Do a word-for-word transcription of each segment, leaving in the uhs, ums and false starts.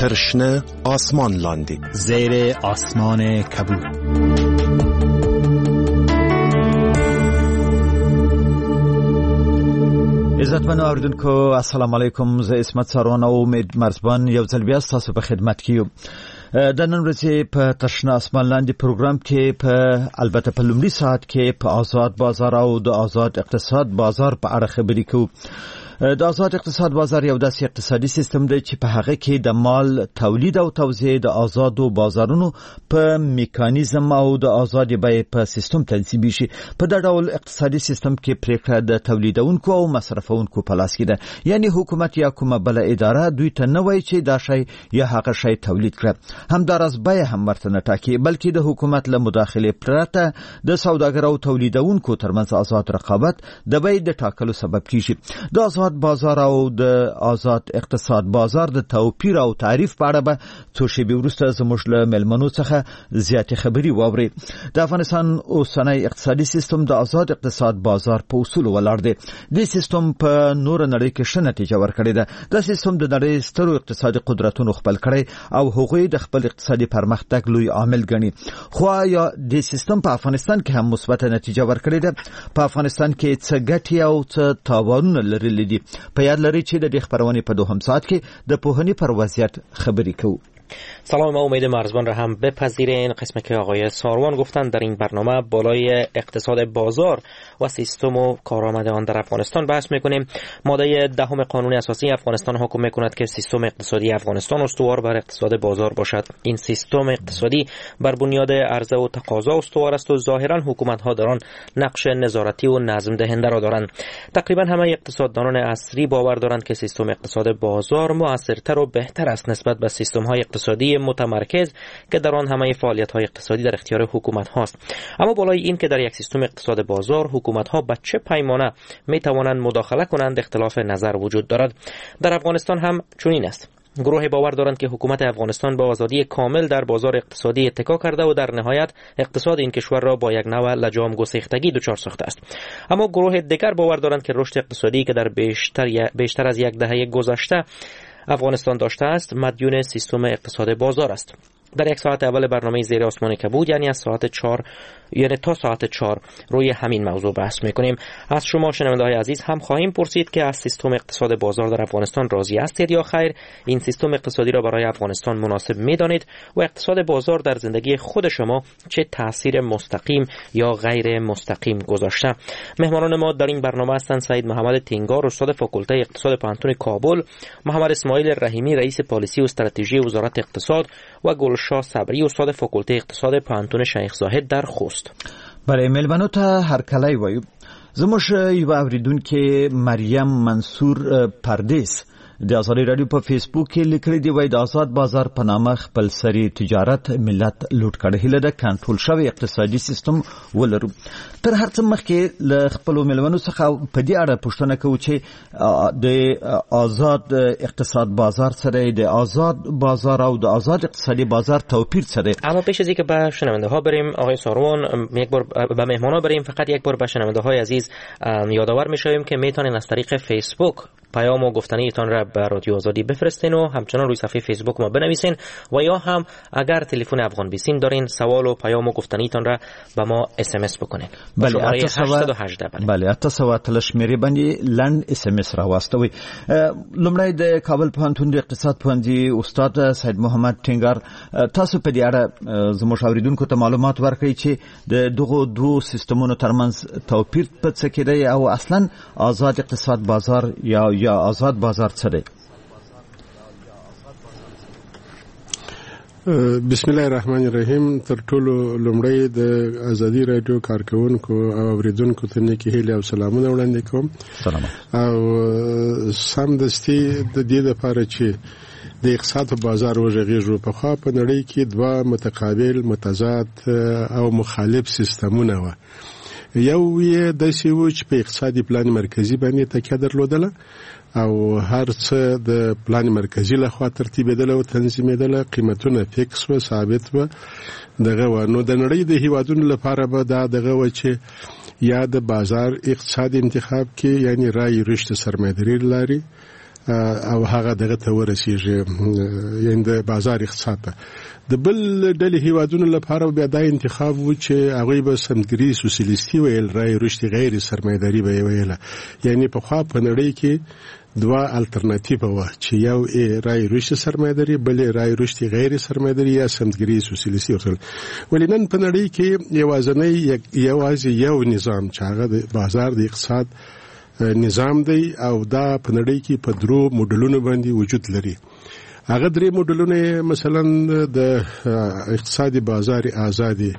ترشنه آسمان لاندی زیر آسمان کبود. عزتمنو اوریدونکو السلام علیکم. زه اسمت سروان او امید مرزبان یو ځل بیا ستاسو په خدمت کې یو. د نن ورځې په ترشنه آسمان لاندې پروګرام کې په البته په لومړي ساعت کې په آزاد بازار او د آزاد اقتصاد بازار په اړه خبرې کوو. د آزاد اقتصاد بازار یو داسې اقتصادي سیستم دی چې په هغه کې د مال تولید او توزیع د آزادو بازارونو په میکانیزم او د آزادې بیې په سیستم تنظیمي شي. په دا ډول اقتصادي سیستم کې پریکړه د تولیدونکو او مصرفونکو په لاس کې ده. یعنی حکومت یا کومه بل اداره دوی ته نه وایي چې دا شی یا هغه شی تولید کړه، همداراز بیه هم ورته نه ټاکي، بلکې د حکومت له مداخلې پرته د سوداګر او تولیدونکو ترمنځ آزاد رقابت د بیې د ټاکلو سبب کیږي. د آزاد بازار او د آزاد اقتصاد بازار د توپیر او تعریف په اړه به څو شېبې وروسته زموږ له مېلمنو څخه زیاتې خبرې واورئ. د افغانستان اوسنی اقتصادي سیستم د آزاد اقتصاد بازار په اصولو ولاړ دی. د سیستم په نور نړۍ کې ښه نتیجه ورکړې ده. د سیستم د نړۍ سترو اقتصادي قدرتونو خپل کړی او هغوی د خپل اقتصادي پرمختګ لوی عامل ګڼي. خو یا د سیستم په افغانستان کې هم مثبت نتیجه ورکړې ده. په افغانستان کې څه ګټې او څه تاوانونه لرلي دي. په یاد لرئ چې د دې خبرونې په دوهم ساعت کې د پوهنې پر وضعیت خبرې کوو. سلام، ما امید مرزبان را هم بپذیرین. قسمی که آقای ساروان گفتن در این برنامه بالای اقتصاد بازار و سیستم و کارآمد آن در افغانستان بحث میکنیم. ماده دهم قانون اساسی افغانستان حکم میکند که سیستم اقتصادی افغانستان استوار بر اقتصاد بازار باشد. این سیستم اقتصادی بر بنیاد عرضه و تقاضا استوار است و ظاهرا حکومت ها در آن نقش نظارتی و نظم دهنده را دارند. تقریبا همه اقتصاددانان عصری باور دارند که سیستم اقتصاد بازار مؤثرتر و بهتر است نسبت به سیستم های اقتصادی متمرکز که در آن همه فعالیت‌های اقتصادی در اختیار حکومت هاست. اما بالای این که در یک سیستم اقتصاد بازار حکومت ها به چه پیمانه می توانند مداخله کنند اختلاف نظر وجود دارد. در افغانستان هم چنین است. گروه باور دارند که حکومت افغانستان با آزادی کامل در بازار اقتصادی اتکا کرده و در نهایت اقتصاد این کشور را با یک نوع لجام گسیختگی دچار ساخته است. اما گروه دیگر باور دارند که رشد اقتصادی که در بیشتر بیشتر از یک دهه گذشته افغانستان داشته است مدیون سیستم اقتصاد بازار است. در یک ساعت اول برنامه زیر آسمان کبود یعنی از ساعت چهار یعنی تا ساعت چهار روی همین موضوع بحث میکنیم. از شما شنونده های عزیز هم خواهیم پرسید که از سیستم اقتصاد بازار در افغانستان راضی هستید یا خیر؟ این سیستم اقتصادی را برای افغانستان مناسب میدانید و اقتصاد بازار در زندگی خود شما چه تاثیر مستقیم یا غیر مستقیم گذاشته؟ مهمانان ما در این برنامه هستند سید محمد تینگار استاد فاکولته اقتصاد پانتون کابل، محمد اسماعیل رحیمی رئیس پالیسی و استراتژی وزارت اقتصاد و گلشاه صبری استاد فاکولته اقتصاد پانتون شیخ زاهد در خوست. برای ملمنو ته هر کله وایو. زموږ یو اوریدونکو مریم منصور پردیس د آزادی رادیو په فیسبوک کې لیکلي دی وای د آزاد بازار په نامه خپل سری تجارت ملت لوټ کړي. هله د کنټرول شوی اقتصادي سیستم ولرو. تر هر څه مخکې ل خپل ملونو څخه په دې اړه پوښتنه کوو چې د آزاد اقتصاد بازار سره د آزاد بازار او د آزاد اقتصادی بازار توپیر څه دی؟ اما پیش از اینکه به شنونده ها بریم آقای ساروان، یک بار به مهمان ها بریم، فقط یک بار به شنونده های عزیز یادآور میشویم که میتونین از طریق فیسبوک پیام و گفتنیتان را به رادیو آزادی بفرستین و همچنان روی صفحه فیسبوک ما بنویسین و یا هم اگر تلفن افغان بیسیم دارین سوال و پیام و گفتنیتان را به ما اس ام اس بکنین. بله هشتصد و هجده بله اته تلشمیری باندې لند اس ام اس را واستوي. لومړی د کابل پوهنتون د اقتصاد پوهنځي استاد سید محمد ټینګار، تاسو په دې اړه زموږ اوریدونکو ته معلومات ورکړئ چې د دغه دوه سیستمونو ترمنځ توپیر په څه کې دی او اصلا آزاد اقتصاد بازار یا یا آزاد بازار څه دی؟ بسم الله الرحمن الرحیم. تر ټولو لومړی د ازادي رادیو کارکونکو او اوریدونکو ته نیکی هیله او سلامونه وړاندې کوم. سلام. او سم دستي د دې لپاره چې د اقتصاد په بازار وژغېږو. په خوا په نړۍ کې دوه متقابل متضاد او مخالف سیستمونه و. یو یې داسې و چې په اقتصادي پلان مرکزی باندې تکیه درلودله او هر څه د پلان مرکزی له خوا ترتیبېدل او تنظیمېدل، قیمتونه فکس و ثابت و دغه و. نو د نړۍ د هیوادونو لپاره به دا دغه و چې یا د بازار اقتصاد انتخاب کې یعنی رای رشد سرمایه‌داري لري او هغه دغه ته ورسیږي یعنی د بازار اقتصاد ته. د بل ډلې هیوادونو لپاره بیا دا انتخاب و چې هغوی به سمګري سوسیالیستي ویل، رای رشد غیر سرمایداري به ویل. یعنی په خوا په نړۍ کې دوه الټرناتیو و چې یو رای رشد سرمایداري، بل رای رشد غیر سرمایداري یا سمګري سوسیالیستي ورته. ولینن په نړۍ کې یوازنی یوازې یو نظام چې هغه د بازار د اقتصاد نظام دی او دا په نړۍ کې په درو موډلونو باندې وجود لري. هغه درې موډلونه مثلا د اقتصادي بازار آزادي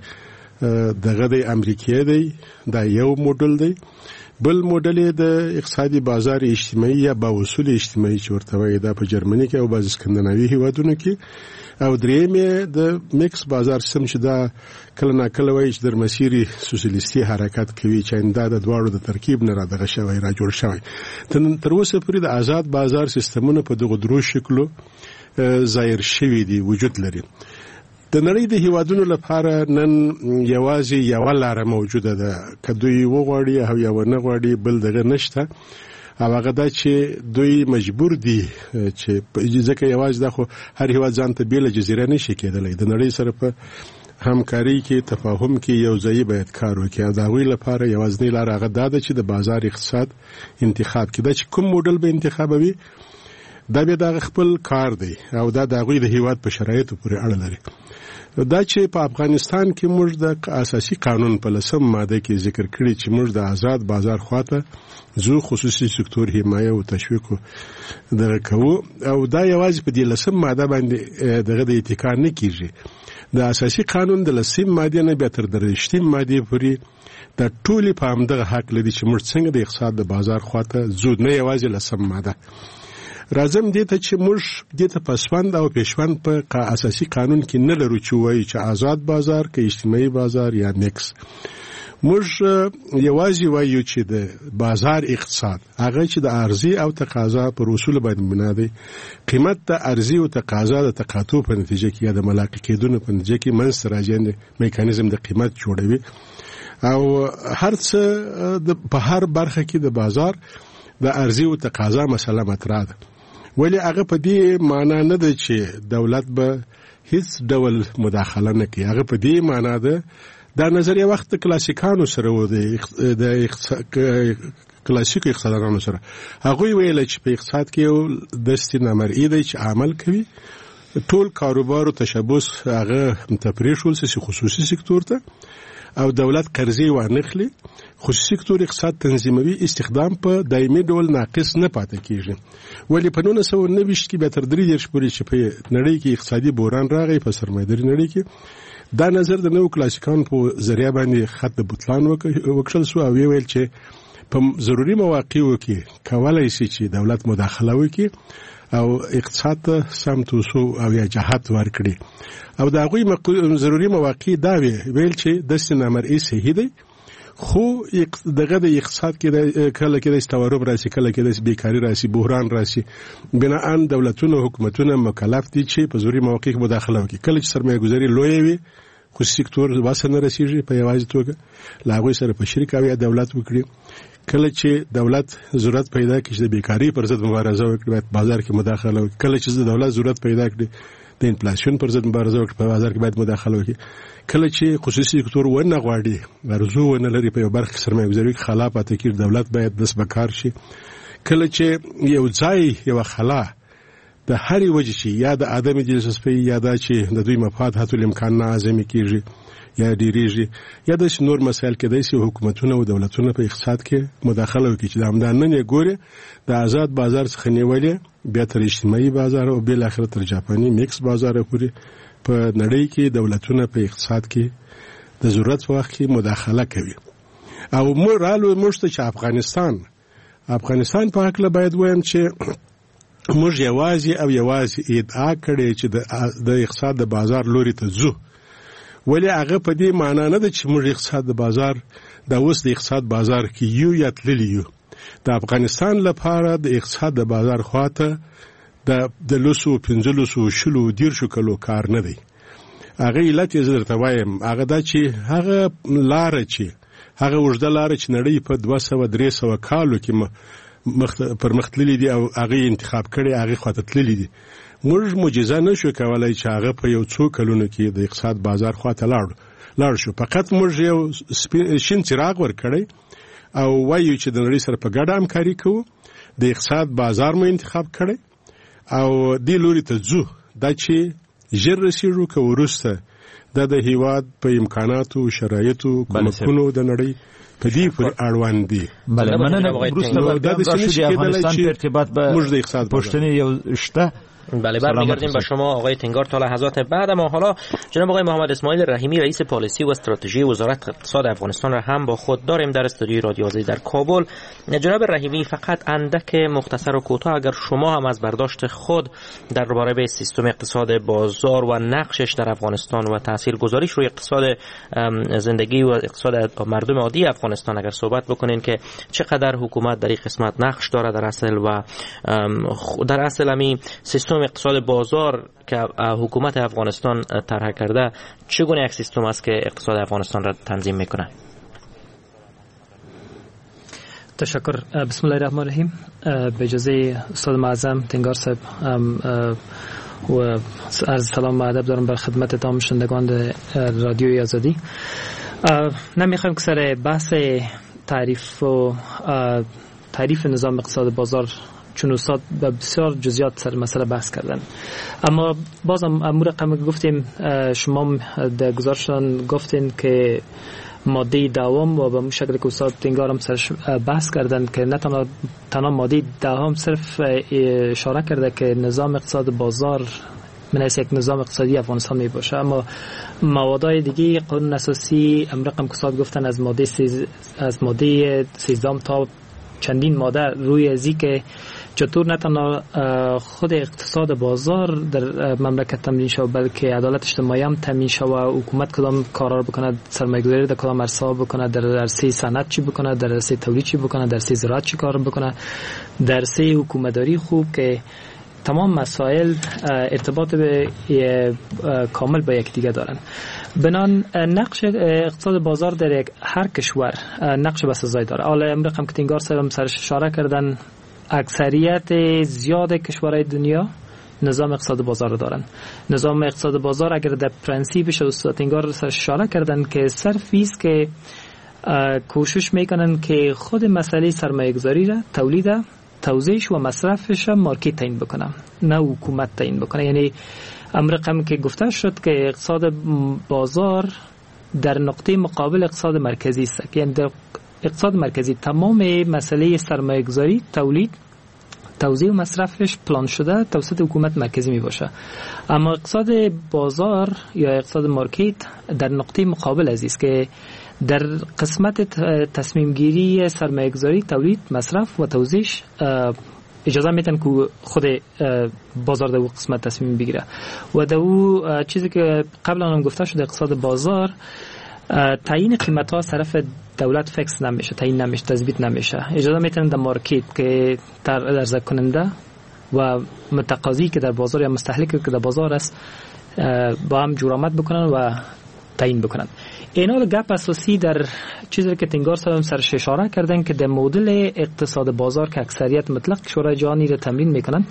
دغه د امریکا دی، دا یو موډل دی. بل موډل د اقتصادي بازار اجتماعي یا با اصول اجتماعي چې ورته وایي، دا په جرمني کې او بعض اسکندناوي هیوادونو کې. او درېیم د میکس بازار سیستم چې دا کله ناکله وایي چې در مسیري سوسیالیستي حرکت کوي، چې دا د دواړو د ترکیب نه را دغه شوی را جوړ شوی. تر اوسه پورې د آزاد بازار سیستمونه په دغه درو شکلو ظاهر شوي دي، وجود لري. د نړۍ د هیوادونو لپاره نن یوازې یوه لاره موجوده ده، که دوی وغواړي او یا ونه غواړي بل دغه نشته. او هغه دا چې دوی مجبور دي چې ځکه یوازې دا خو هر هیواد ځان ته بېله جزیره نشي کېدلی، د نړۍ سره په همکاري کې تفاهم کې یو ځای باید کار وکړي. او د هغوی لپاره یوازینۍ لاره هغه دا ده چې د بازار اقتصاد انتخاب کړي. دا چې کوم موډل به انتخابوي دا بیا د خپل کار دی او دا د هغوی د هیواد په شرایطو پورې اړه لري. دا چې په افغانستان کې موږ د اساسي قانون په لسم ماده کې ذکر کړی چې موږ د آزاد بازار خواته زو خصوصي سکتور حمایه او تشویق دغه کوو، او دا یوازې په دې لسم ماده باندې دغه د اتکا نه کیږي. د اساسي قانون د لسم ماده نه بیا تر درشتیم ماده پورې د ټولي په همدغه حق لري چې موږ څنګه د اقتصاد د بازار خواته زو، نه یوازې لسم ماده. راځم دې ته چې موږ دې ته پسوند او پیشوند په اساسي قانون کې نه لرو چې وایي چې آزاد بازار که اجتماعي بازار یا میکس. موږ یوازې وایو چې د بازار اقتصاد هغه چې د عرضې او تقاضا پر اصول باندې بنا دی، قیمت د عرضې او تقاضا د تقاطع په نتیجه کې یا د ملاقات کېدو په نتیجه کې منځ راځي میکانیزم د قیمت جوړوي. او هر څه په هر برخه کې د بازار د عرضې او تقاضا مسله مطرح ده. ولی هغه په دې معنا نه ده چې دولت به هیڅ ډول مداخله نه کوي. هغه په دې معنا ده دا نظریه وخت کلاسیکانو سره و د کلاسیک اقتصاددانانو سره. هغوی ویل چې په اقتصاد کې یو دستي نامرئي دی چې عمل کوي، ټول کاروبار او تشبث هغه تفریح شول سي خصوصي سکتور ته او دولت قرضې وانخلي. خصوصي سکتور اقتصاد تنظیموي، استخدام په دایمي ډول ناقص نه پاتې کیږي. ولی په نولس سوه نوي کې به تر درې دېرش پورې چې په نړۍ کې اقتصادي بحران راغی په سرمایداري نړۍ کې، دا نظر د نوو کلاسیکانو په ذریعه باندې خط د بطلان وکړل سو او ویل چې په ضروري مواقعو کې کولای شي چې دولت مداخله وکړي او اقتصاد ته سمت وسو او یا جهت ورکړي. او دا غوي ضروري مواقع دا ویل چې دست نامرئي صحیح دی، خو دغه د اقتصاد کې کله کې د استوارب راسي، کله کې د بیکاری راسي، بحران راسي. بناءً دولتونه حکومتونه مکلف دي چې په ضروري مواقع کې مداخله وکړي. کله چې سرمایه گذاري لوی وي، خصوصي سکتور واسه نه رسیږي په یوازې توګه، لا غوي سره په شریک او دولت وکړي. کله چې دولت ضرورت پیدا کړي چې د بیکاری پر ضد مبارزه وکړي، باید بازار کې مداخله وکړي. کله چې د دولت ضرورت پیدا کړي د انفلیشن پر ضد مبارزه وکړي، په بازار کې باید مداخله وکړي. کله چې خصوصي سکتور ونه غواړي، ارزو ونه لري په یو برخه سرمایه گذاري کې خلا پاتې کړي، دولت باید داس بکار شي. کله چې یو ځای یو خلا د هرې وجې شي، یا د عدم دلچسپۍ یا دا چې د دوی مفاد حتی الامکان نه اعظمي کیږي یا ډیریږي، یا د نور مسایل کې د حکومتونو او دولتونو په اقتصاد کې مداخله وکړي چې د همدان نه ګوري د آزاد بازار څخه نیولې بیا تر اجتماعي بازار او بل اخر تر جاپاني میکس بازار پورې په نړۍ کې دولتونه په اقتصاد کې د ضرورت په وخت کې مداخله کوي. او مو رالو مشته چې افغانستان افغانستان په حق له باید وایم چې موږ یوازې او یوازې ادعا کړې چې د اقتصاد د بازار لوري ته ځو، ولی هغه په دې معنا نه ده چې موږ اقتصاد د بازار د اوس د اقتصاد بازار کې یو یا تللی یو. د افغانستان لپاره د اقتصاد د بازار خواته د د لسو پنځلسو شلو دیرشو کلو کار نه دی. هغه علت یې زه درته وایم، هغه دا چې هغه لاره چې هغه اوږده لاره چې نړۍ په دوه سوه درې سوه کالو کې پرمختللي دي او هغه انتخاب کړي هغه خاطر تللي دي. موږ معجزه نشو کولای چې هغه په یو څو کلونو کې د اقتصاد بازار خواته لاړ لاړ شو. فقط موږ یو شین چراغ ورکړی او وایو چې د نړۍ سره په ګډه همکاري کوو، د اقتصاد بازار مو انتخاب کړی او دې لوري ته ځو دا چې ژر رسیږو که وروسته دا د هیواد په امکاناتو شرایطو کومکونو د نړۍ په دې پر اړوند دي. بله مننه. وروسته دا د افغانستان په ارتباط به موږ د اقتصاد پشتنی یو شته. بله برمیگردیم به شما آقای تنگار تا لحظات بعد. ما حالا جناب آقای محمد اسماعیل رحیمی رئیس پالیسی و استراتژی وزارت اقتصاد افغانستان را هم با خود داریم در استودیوی رادیو آزادی در کابل. جناب رحیمی فقط اندک مختصر و کوتاه اگر شما هم از برداشت خود درباره به سیستم اقتصاد بازار و نقشش در افغانستان و تاثیرگذاریش روی اقتصاد زندگی و اقتصاد مردم عادی افغانستان اگر صحبت بکنین که چقدر حکومت در این قسمت نقش داره در اصل و در اصل همین سیستم اقتصاد بازار که حکومت افغانستان طرح کرده چگونه یک سیستم است که اقتصاد افغانستان را تنظیم میکنه؟ تشکر. بسم الله الرحمن الرحیم. به اجازه استاد معظم تنگار صاحب و عرض سلام و ادب دارم بر خدمت تمام شنوندگان رادیوی آزادی. نمیخوایم که سر بحث تعریف و تعریف نظام اقتصاد بازار چون استاد به بسیار جزئیات سر مسئله بحث کردن، اما بازم امور رقم گفتیم شما در گزارشتان گفتین که ماده دوم و به شکل که استاد تنگارم سرش بحث کردن که نه تنها تنها ماده دوم صرف اشاره کرده که نظام اقتصاد بازار من از یک نظام اقتصادی افغانستان می باشه، اما موادهای دیگه قانون اساسی امر رقم که استاد گفتن از ماده سیز از ماده سیزدهم تا چندین ماده روی ازی که چطور نه تنها خود اقتصاد بازار در مملکت تامین شود بلکه عدالت اجتماعی هم تامین شود و حکومت کدام کارا رو بکنه، سرمایه‌گذاری در کدام عرصه بکنه، در عرصه صنعت چی بکنه، در عرصه تولید چی بکنه، در عرصه زراعت چی کار بکنه، در عرصه حکومتداری خوب که تمام مسائل ارتباط به کامل با یکدیگر دارن. بنان نقش اقتصاد بازار در هر کشور نقش بسزایی داره. حالا امروز هم که تنگار صاحب سرش اشاره کردن اکثریت زیاد کشورهای دنیا نظام اقتصاد بازار دارن. نظام اقتصاد بازار اگر در پرنسیپش استاد تنگار سرش اشاره کردن که صرفی است که کوشش میکنن که خود مسئله سرمایه گذاری را تولید توزیعش و مصرفش مارکت تعیین بکنه نه حکومت تعیین بکنه. یعنی امر رقم که گفته شد که اقتصاد بازار در نقطه مقابل اقتصاد مرکزی است، یعنی در اقتصاد مرکزی تمام مسئله سرمایه گذاری تولید توزیع و مصرفش پلان شده توسط حکومت مرکزی می باشه، اما اقتصاد بازار یا اقتصاد مارکت در نقطه مقابل است که در قسمت تصمیم گیری سرمایه گذاری تولید مصرف و توزیعش اجازه میتن که خود بازار در قسمت تصمیم بگیره و در او چیزی که قبلا هم گفته شده اقتصاد بازار تعیین قیمت ها طرف دولت فکس نمیشه، تعیین نمیشه، تثبیت نمیشه. اجازه میتن در مارکت که در عرضه کننده و متقاضی که در بازار یا مستهلکی که در بازار است با هم جورآمد بکنن و تعیین بکنن. اینا گپ اساسی در چیزی که تنگار صاحب سرش اشاره کردن که در مدل اقتصاد بازار که اکثریت مطلق کشورهای جهانی را تمرین میکنن،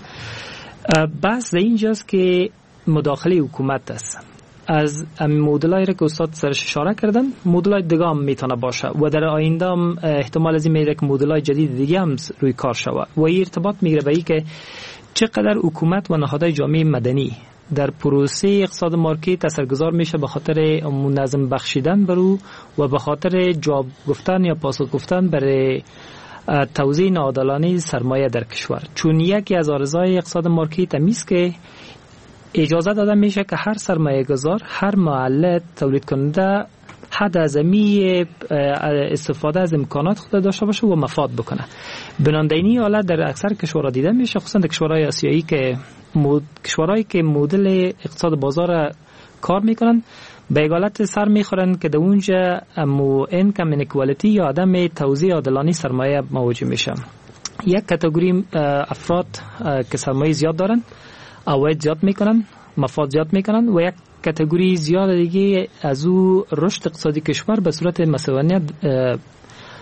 بحث اینجاست که مداخله حکومت است. از مدلایی را که استاد سرش اشاره کردن مدلای دیگه هم میتونه باشه و در آینده هم احتمال از این میره که مدلای جدید دیگه هم روی کار شود و این ارتباط میگیره به این که چقدر حکومت و نهادهای جامعه مدنی در پروسه اقتصاد مارکت اثرگذار میشه به خاطر منظم بخشیدن برو و به خاطر جواب گفتن یا پاسخ گفتن برای توزیع ناعادلانه سرمایه در کشور. چون یکی از آرزوهای اقتصاد مارکت همیست که اجازه داده میشه که هر سرمایه گذار، هر معلد تولید کننده حد اعظمی استفاده از امکانات خود داشته باشه و مفاد بکنه. بنابراین حالت در اکثر کشورها دیده میشه، خصوصا در کشورهای آسیایی که مود... کشورهایی که مدل اقتصاد بازار کار میکنن به حالت سر میخورن که در اونجا امو اینکم اینکوالیتی یا عدم توزیع عادلانه سرمایه مواجه میشه. یک کاتگوری افراد که سرمایه زیاد دارن عواید زیاد میکنن، مفاد زیاد میکنن و یک کاتگوری زیاد دیگه از او رشد اقتصادی کشور به صورت مسئولیت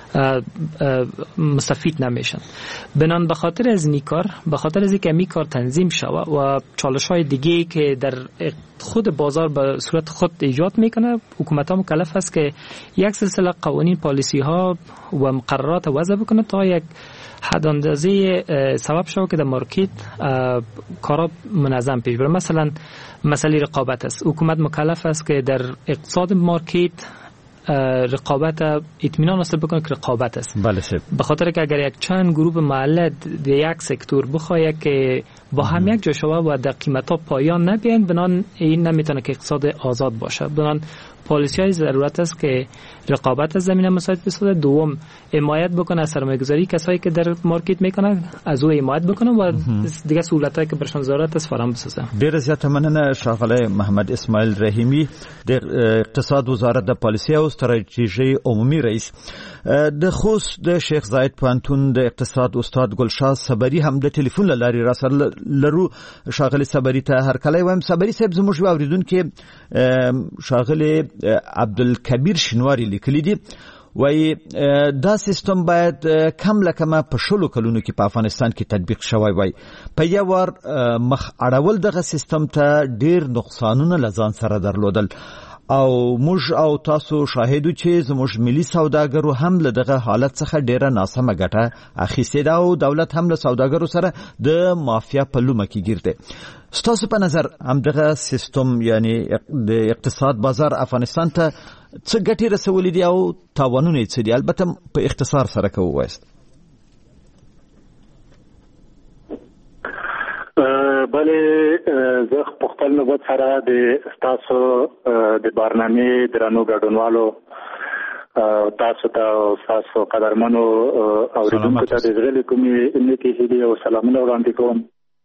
مستفید نمیشن. بنان به خاطر از این کار، به خاطر از اینکه این کار تنظیم شود و چالش‌های دیگه که در خود بازار به صورت خود ایجاد میکنه، حکومت ها مکلف است که یک سلسله قوانین، پالیسی ها و مقررات وضع بکنه تا یک حد اندازه سبب شود که در مارکت کارا منظم پیش بره. مثلا مسئله رقابت است. حکومت مکلف است که در اقتصاد مارکت رقابت اطمینان حاصل بکنه که رقابت است. بله شب. به خاطر که اگر یک چند گروه محله در یک سکتور بخواد که با هم یک جا شود و در قیمت ها پایان نبیند، بنان این نمیتونه که اقتصاد آزاد باشه. بنان پالیسی های ضرورت است که رقابت از زمینه مساعد بسازه. دوم، حمایت بکنه از سرمایه گذاری کسایی که در مارکت میکنن، از او حمایت بکنه و دیگه سهولتایی که برشان ضرورت است فراهم بسازه. ډیر زیات مننه ښاغلی محمد اسماعیل رحیمی د اقتصاد وزارت د پالیسي او ستراتیژي عمومي رئیس. د خوست د شیخ زاید پوهنتون د اقتصاد استاد ګلشاه صبري هم د ټلیفون له لارې راسره لرو. ښاغلی صبري ته هرکلی وایم. صبري صاحب، زموږ اوریدونکي ښاغلی عبدالکبیر شینواری لیکلی دي، وایي دا سیستم باید کم لکمه په شلو کلونو کې په افغانستان کې تطبیق شوی وای. په یو وار مخ اړول دغه سیستم ته ډیر نقصانونه له ځان سره درلودل او موږ او تاسو شاهدو چې زموږ ملي سوداګرو هم له دغه حالت څخه ډیره ناسمه ګټه اخیستې ده او دولت هم له سوداګرو سره د مافیا په لومه کې ګیر دی. ستاسو په نظر همدغه سیستم یعنی د اقتصاد بازار افغانستان ته څه ګټې رسولې دي او تاوانونه یې څه دي؟ البته په اختصار سره که ووایاست. بله، زه په خپل نوبت سره د ستاسو د برنامې درنو ګډونوالو تاسو ته او تاسو قدرمنو اوریدونکو ته د زړه له کومې نیکې هیلې او سلامونه وړاندې کوم.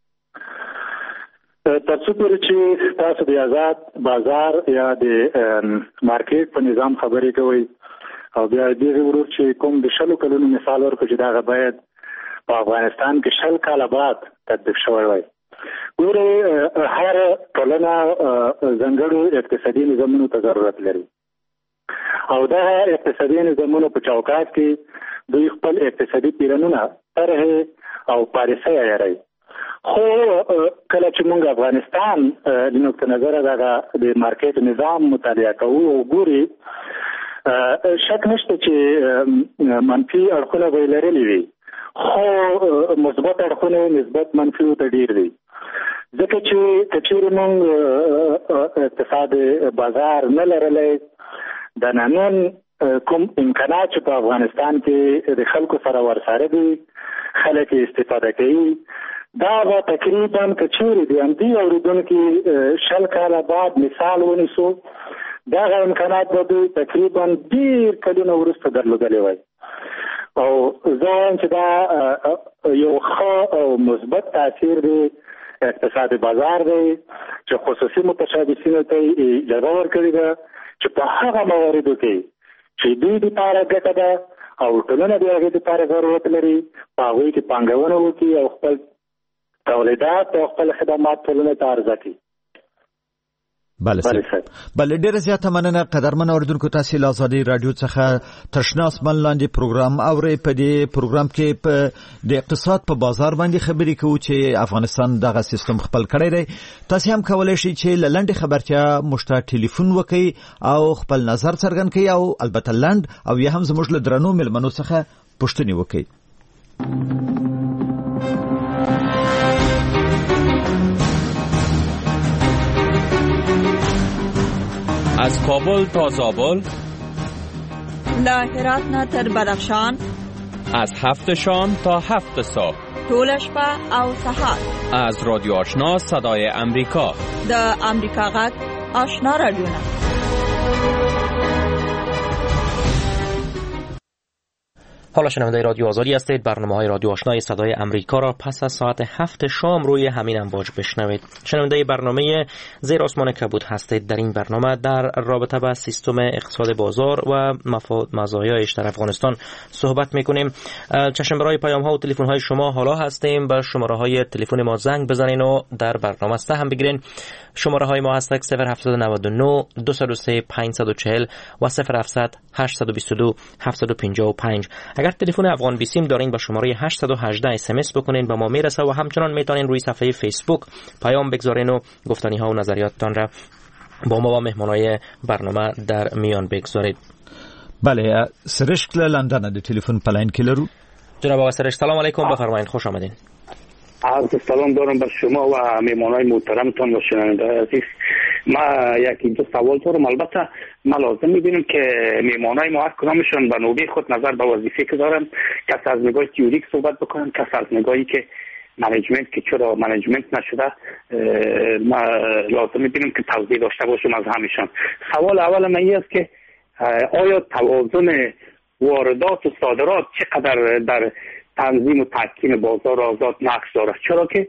تر څو پورې چې تاسو د آزاد بازار یا د مارکیټ په نظام خبرې کوئ او بیا دې ورور چې کوم د شلو کلونو مثال ورکړو چې دغه باید په افغانستان کې شل کاله بعد تطبیق شوی وای. ګوره، هر ټولنه ځانګړو اقتصادي نظامونو ته ضرورت لري او دا اقتصادي نظامونو په چوکاټ کې دوی خپل اقتصادي پلانونه طرحې او پالیسۍ عیاروي. خو کله چې موږ افغانستان د نقطه نظره دغه د مارکیټ نظام مطالعه کوو او ګوري، شک نشته چې منفي اړخونه به یې لرلي وي، خو مثبت اړخونه نسبت منفي ته ډېر دي. ځکه چې که چېرې موږ اقتصاد بازار نه لرلی، د نن کوم امکانات چې په افغانستان کې د خلکو سره ورسره دي، خلک یې استفاده کوي، دا به تقریبا که چېرې د همدې اورېدونکي شل کاله بعد مثال ونیسو، دغه امکانات به دوی تقریبا ډېر کلونه وروسته درلودلی وای. او زه وایم چې دا یو ښه او مثبت تاثیر دی اقتصاد بازار دی چې خصوصي متشابسینو ته اجازه ورکړې ده چې په هغه مواردو کې چې دوی دپاره ګټه ده او ټولنه د هغې دپاره ضرورت لري، په هغوی کې پانګونه وکړي او خپل تولیدات او خپل خدمات ټولنې ته عرضه کړي. بله صاحب، بله ډیره زیاته مننه. قدرمن اوریدونکو، تاسو له ازادي رادیو څخه تر شنه اسمان لاندې پروګرام اورئ. په دې پروګرام کې په د اقتصاد په بازار باندې خبرې کوو چې افغانستان دغه سیستم خپل کړی دی. تاسو هم کولی شئ چې له لنډې خبرتیا موږ ته ټلیفون وکړئ او خپل نظر څرګند کړئ او البته لنډ او یا هم زموږ له درنو مېلمنو څخه پوښتنې وکړئ. از کابل تا زابل، له هرات نه تر بدخشان، از هفت شام تا هفت صبح، ټول شپه او سهار، از رادیو آشنا صدای امریکا، د امریکا غږ آشنا رادیو. حالا شنونده رادیو آزادی هستید. برنامه‌های رادیو آشنای صدای امریکا را پس از ساعت هفت شام روی همین امواج بشنوید. شنونده برنامه زیر آسمان کبود هستید. در این برنامه در رابطه با سیستم اقتصاد بازار و مزایایش در افغانستان صحبت می‌کنیم. چشم برای پیام‌ها و تلفن‌های شما حالا هستیم. به شماره‌های تلفن ما زنگ بزنین و در برنامه سهم بگیرین. شماره‌های ما هست صفر هفت نه نه دو صفر سه پنج چهار صفر و صفر هفت هشت دو دو هفت پنج پنج. اگر تلفن افغان بیسیم دارین با شماره هشت یک هشت اس ام اس بکنین به ما میرسه و همچنان میتونین روی صفحه فیسبوک پیام بگذارین و گفتنی ها و نظریاتتان را با ما و مهمانای برنامه در میان بگذارید. بله، سرشک لندن د تلفن پلاین کلرو. جناب آقای سرشک سلام علیکم، بفرمایید، خوش آمدین. عرض سلام دارم بر شما و مهمانای محترمتان و شنونده عزیز. ما یکی دو سوال دارم. البته ما لازم می‌بینیم که مهمانای ما هر کدامشون به نوبه خود نظر به وظیفه که دارن، کسی از نگاه تئوریک صحبت بکنن، کسی از نگاهی که منیجمنت که چرا منیجمنت نشده. ما لازم می‌بینیم که توضیح داشته باشیم از همشون. سوال اول من این است که آیا توازن واردات و صادرات چقدر در تنظیم و تحکیم بازار آزاد نقش داره؟ چرا که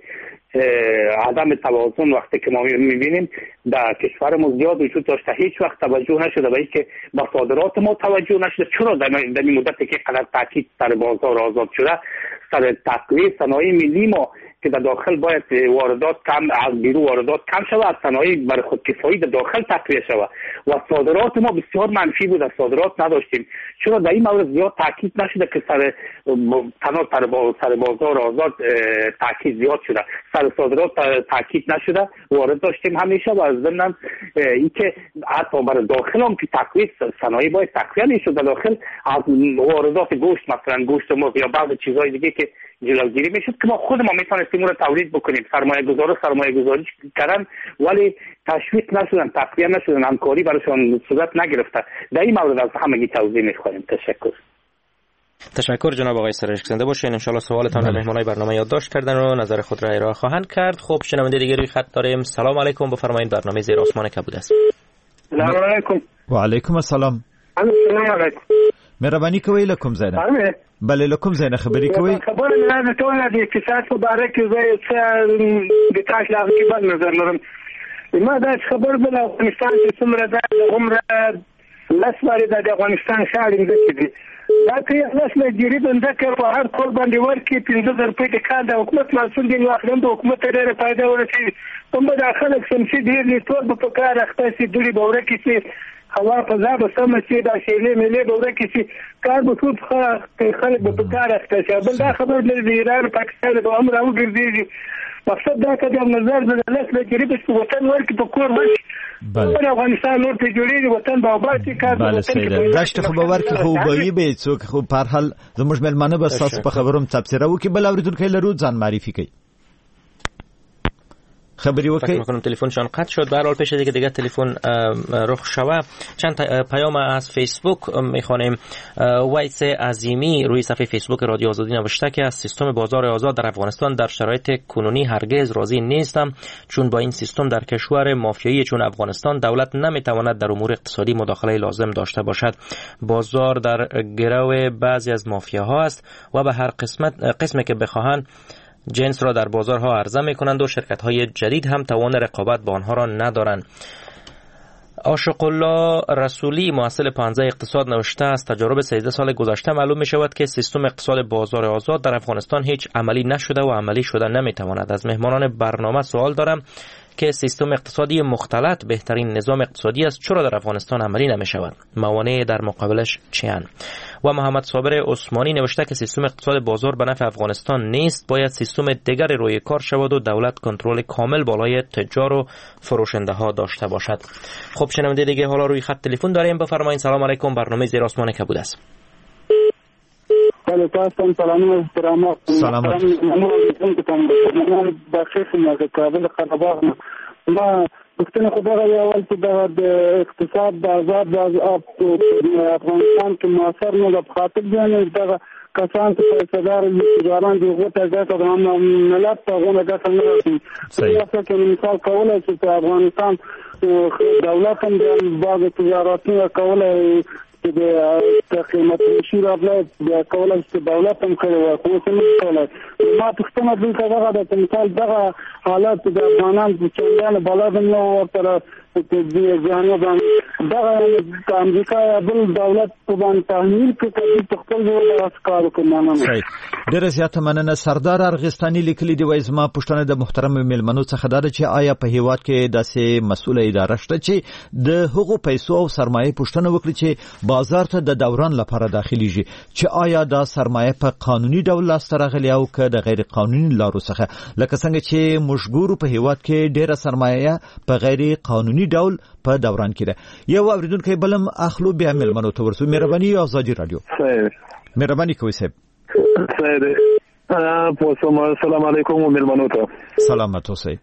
عدم توازن وقتی که ما می‌بینیم در کشور ما زیاد وجود داشته، هیچ وقت توجه نشده به اینکه با صادرات ما توجه نشده. چرا در این مدتی که قدر تاکید در بازار آزاد شده، سر تقویه صنایع ملی ما که در داخل باید واردات کم، از بیرون واردات کم شود، از صنایع برای خودکفایی در داخل تقویه شود و صادرات ما بسیار منفی بود، صادرات نداشتیم. چرا در این مورد زیاد تاکید نشده که سر تنها سر بازار آزاد تاکید زیاد شده، سر صادرات تاکید نشده، وارد داشتیم همیشه. و از ضمن اینکه حتی برای داخل هم که تقویه صنایع باید تقویه نشد در داخل، از واردات گوشت مثلا گوشت مرغ یا بعض چیزهای دیگه که جلوگیری میشد که ما خود ما میتونستیم اون رو تولید بکنیم. سرمایه گذار سرمایه گذاری کردن ولی تشویق نشدن، تقویه نشدن، همکاری براشون صورت نگرفته. در این مورد از همگی توضیح میخوایم. تشکر. تشکر جناب آقای سرشک، زنده باشین. ان شاء الله سوالتان را مهمانای برنامه یادداشت کردن و نظر خود را ارائه خواهند کرد. خب شنونده دیگه روی خط داریم. سلام علیکم، بفرمایید، برنامه زیر آسمان کبود است. سلام علیکم. و علیکم السلام. سلام علیکم. مهربانی کوي لکم زینب. بله لکم زینب خبری کوي. خبر نه ټول د اقتصاد په باره کې زه څه د تاسو لا کې بل نظر لرم. ما دا خبر بل افغانستان چې څومره د عمره لسواري د افغانستان شاړې دي. دا که لاس نه جری بنده کړ په هر کول باندې ورکی پنځه زره روپۍ د کار د حکومت مسؤل دی، واخلم د حکومت ډېره فائدہ ورسي. په د خلک سمسي ډېر ټول په کار اخته سي دوی به ورکی سي هوا فضا به سم سي دا شیلې ملي به ورکی سي کار به ټول خلک به په کار اخته سي. بل دا خبر د ایران پاکستان د عمره وګرځي. مقصد دا که د نظر د لاس نه جری په وطن ورکی په کور ورکی. بله افغانستان نور ته جوړیږي وطن به آباد کار بله سیده داشت خو باور کې خو به به څوک خو په هر حال زموږ ملمنه به تاسو په خبروم تبصره وکي بل اوریدونکو لرو ځان معرفي کوي خبری وکي. فکر می‌کنم تلفنشان قطع شد. به هر حال پیش دیگه دیگه تلفن رخ شوه. چند پیام از فیسبوک می‌خوانیم. ویس عظیمی روی صفحه فیسبوک رادیو آزادی نوشته که از سیستم بازار آزاد در افغانستان در شرایط کنونی هرگز راضی نیستم، چون با این سیستم در کشور مافیایی چون افغانستان دولت نمی‌تواند در امور اقتصادی مداخله لازم داشته باشد. بازار در گرو بعضی از مافیاها است و به هر قسمت قسمی که بخواهند جنس را در بازارها عرضه می‌کنند و شرکت‌های جدید هم توان رقابت با آنها را ندارند. عاشق الله رسولی محصل پانزده اقتصاد نوشته است تجارب سیزده سال گذشته معلوم می شود که سیستم اقتصاد بازار آزاد در افغانستان هیچ عملی نشده و عملی شده نمی تواند. از مهمانان برنامه سوال دارم که سیستم اقتصادی مختلط بهترین نظام اقتصادی است، چرا در افغانستان عملی نمی شود؟ موانع در مقابلش چیان؟ و محمد صابر عثمانی نوشته که سیستم اقتصاد بازار به نفع افغانستان نیست، باید سیستم دیگر روی کار شود و دولت کنترل کامل بالای تجار و فروشنده ها داشته باشد. خب شنونده دیگه حالا روی خط تلفن داریم. بفرمایید. سلام علیکم، برنامه زیر آسمان کبود است. بله تاسو سلام احترام سلامت بخیر کابل خرابات ما پښتون خدای اول چې د اقتصاد د آزاد د افغانستان کې موثر نه د خاطر دی دا کسان چې صدر لیداران دی غوته ځکه د ملت په غوونه د څنګه سیاست کې مثال کولای چې افغانستان دولت هم د باغ تجارتي کولای چې د قیمت شیر افلاس بیا کولای چې دولت هم کړی و خو څه نه کولای. ما پښتنه دلته دغه د مثال دغه حالات د افغانان په چندان بلد نه ورته د ځانو باندې دغه د امریکا بل دولت په باندې تحمیل کوي په خپل ډول اسکار کوي. صحیح. ډېر زیات مننه. سردار ارغستاني لیکلي دی وایي زما پښتنه د محترم میلمنو څخه دا چې آیا په هیواد کې داسې مسؤله اداره شته چې د هغو پیسو او سرمایه پښتنه وکړي چې بازار ته د دوران لپاره داخليږي، چې آیا دا سرمایه په قانوني ډول لاسته راغلي او که د غیر قانوني لارو څخه، لکه څنګه چې موږ ګورو په هیواد کې ډېره سرمایه په غیر قانوني ډول په دوران کې ده. یو اوریدونکو بلم اخلو بیا میلمنو ته ورسو. مهرباني آزادي رادیو. مهرباني کوي صاحب. سید پوسم السلام علیکم و میلمنو ته سلامت اوسئ.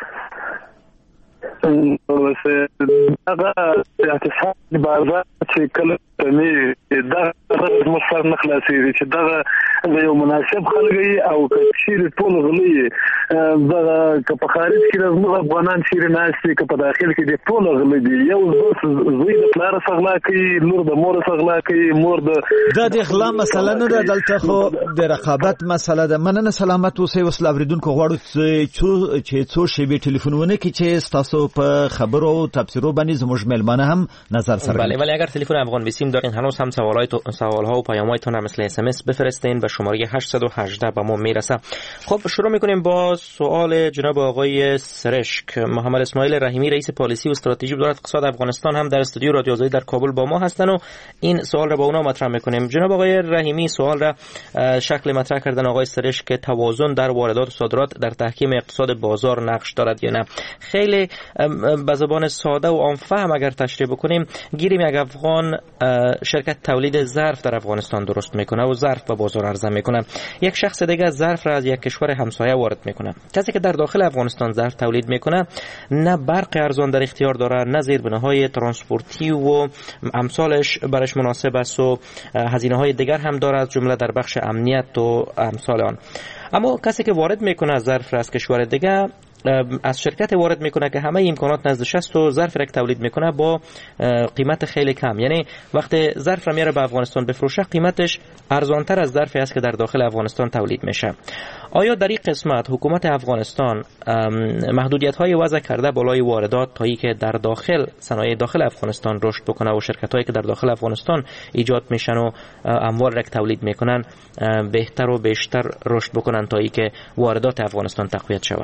دغه اقتصاد بازار چې کله نه دغه مصر نه خلاصېږي چې دغه یو مناسب خلګي او کثیر ټول غلي دغه که په خارج کې زموږ افغانان چې ناشې که په داخل کې دي ټول غلي دي. یو زوی د پلار څخه کوي، لور د مور څخه کوي، مور د د غلا مسله نه ده، دلته خو د رقابت مسله ده. مننه. سلامت اوسئ. وسل اوریدونکو غواړو چې څو شیبې ټلیفونونه کې چې تاسو په خبرو او تفسیرو باندې زموږ ملمانه هم نظر سره. بله ولی اگر تلفن افغان بیسیم دارین هنوز هم سوالات سوالها و پیام‌هایتون هم مثل اس ام اس بفرستین به شماره هشت یک هشت به ما میرسه. خب شروع میکنیم با سوال جناب آقای سرشک. محمد اسماعیل رحیمی رئیس پالیسی و استراتژی وزارت اقتصاد افغانستان هم در استودیو رادیو آزادی در کابل با ما هستن و این سوال را با اونا مطرح میکنیم. جناب آقای رحیمی سوال را شکل مطرح کردن آقای سرشک که توازن در واردات و صادرات در تحکیم اقتصاد بازار نقش دارد یا نه. خیلی به زبان ساده و عام فهم اگر تشریح بکنیم، گیریم یک افغان شرکت تولید ظرف در افغانستان درست میکنه و ظرف به بازار عرضه میکنه. یک شخص دیگه ظرف را از یک کشور همسایه وارد میکنه. کسی که در داخل افغانستان ظرف تولید میکنه نه برق ارزان در اختیار داره، نه زیربناهای ترانسپورتی و امثالش برش مناسب است و هزینه های دیگر هم داره، از جمله در بخش امنیت و امثال آن. اما کسی که وارد میکنه ظرف را از کشور دیگه از شرکت وارد میکنه که همه امکانات نزدش است و ظرف را تولید میکنه با قیمت خیلی کم. یعنی وقتی ظرف را میاره به افغانستان بفروشه قیمتش ارزانتر از ظرفی است که در داخل افغانستان تولید میشه. آیا در این قسمت حکومت افغانستان محدودیت های وضع کرده بالای واردات تا اینکه در داخل صنایع داخل افغانستان رشد بکنه و شرکت هایی که در داخل افغانستان ایجاد میشن و اموال را تولید میکنن بهتر و بیشتر رشد بکنن تا اینکه واردات افغانستان تقویت شود؟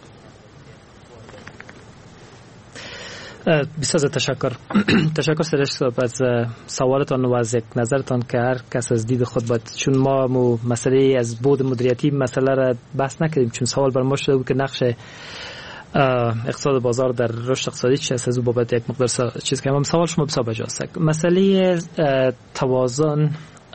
بسیار تشکر. تشکر سرش صاحب از سوالتان و از نظرتان که هر کس از دید خود باید، چون ما مو مسئله از بود مدیریتی مسئله را بحث نکردیم، چون سوال بر ما شده بود که نقش اقتصاد بازار در رشد اقتصادی چه است. از او بابت یک مقدار چیز که هم سوال شما بسیار بجاست. مسئله توازن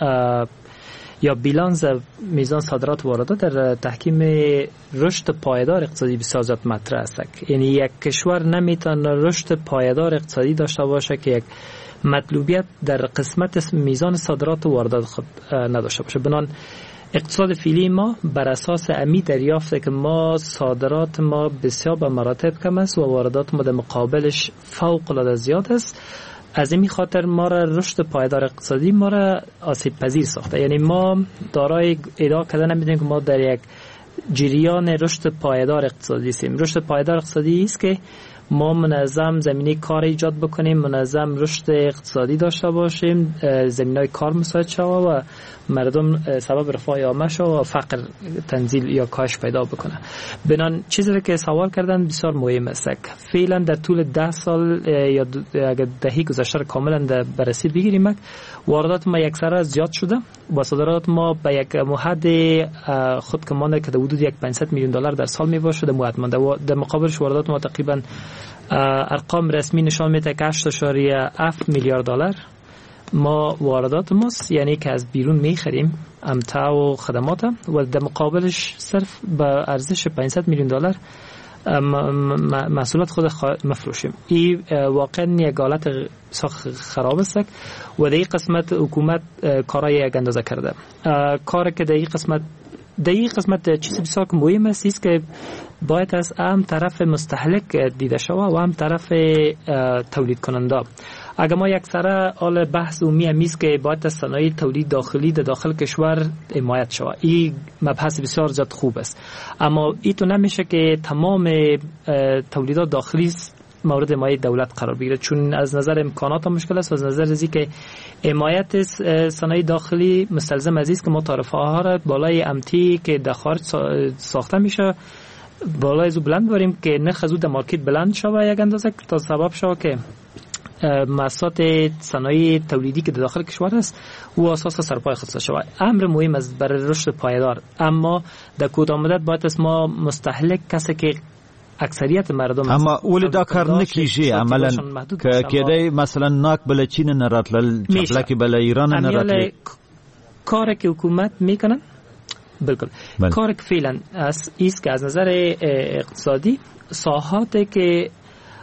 یا بیلانس میزان صادرات و واردات در تحکیم رشد پایدار اقتصادی بسیار زیاد مطرح است. یعنی یک کشور نمیتونه رشد پایدار اقتصادی داشته باشه که یک مطلوبیت در قسمت میزان صادرات و واردات خود نداشته باشه. بنان اقتصاد فعلی ما بر اساس امی دریافته که ما صادرات ما بسیار به مراتب کم است و واردات ما در مقابلش فوق العاده زیاد است. از این خاطر ما را رشد پایدار اقتصادی ما را آسیب پذیر ساخته. یعنی ما دارای ادعا کردن نمیدونیم که ما در یک جریان رشد پایدار اقتصادی هستیم. رشد پایدار اقتصادی است که ما منظم زمینه کار ایجاد بکنیم، منظم رشد اقتصادی داشته باشیم، زمینه‌های کار مساعد شود و مردم سبب رفاه عامه شود و فقر تنزیل یا کاهش پیدا بکنه. بنان چیزی که سوال کردن بسیار مهم است. فعلا در طول ده سال یا اگر دهه گذشته را کاملا در بررسی بگیریم، واردات ما یکسره زیاد شده و صادرات ما به یک حد خود که مانده که در حدود یک پانصد میلیون دلار در سال میباشه. در موعد مانده و در مقابلش واردات ما تقریبا ارقام رسمی نشان میده که هشت اشاریه هفت میلیارد دلار ما واردات ماست، یعنی که از بیرون میخریم امتع و خدمات و در مقابلش صرف به ارزش پانصد میلیون دلار محصولات خود مفروشیم. این واقعا یک حالت خراب است و در این قسمت حکومت کارای یک اندازه کرده. کار که در این قسمت در این قسمت چیزی بسیار مهم است که باید از هم طرف مستهلک دیده شود و هم طرف تولید کننده. اگر ما یک سره حال بحث عمومی همیست که باید از صنایع تولید داخلی در داخل کشور حمایت شود، این مبحث بسیار زیاد خوب است، اما این تو نمیشه که تمام تولیدات داخلی مورد حمایت دولت قرار بگیره، چون از نظر امکانات هم مشکل است و از نظر از که حمایت صنایع داخلی مستلزم از است که ما تعرفه ها را بالای امتی که در خارج ساخته میشه بالای از بلند بریم که نرخ از در مارکت بلند شود یک اندازه تا سبب شود که مؤسسات صنایع تولیدی که در داخل کشور است او اساس سرپای خود شود. امر مهم است برای رشد پایدار، اما در کوتاه مدت باید است ما مستهلک کسی که اکثریت مردم اما ولی دا کار نکیږي عملا کېدای مثلا ناک بل چین نه راتل چپلکی بل ایران نه راتل کاری که حکومت میکنن بالکل کاری که فعلا است است که از نظر اقتصادی ساحاتی که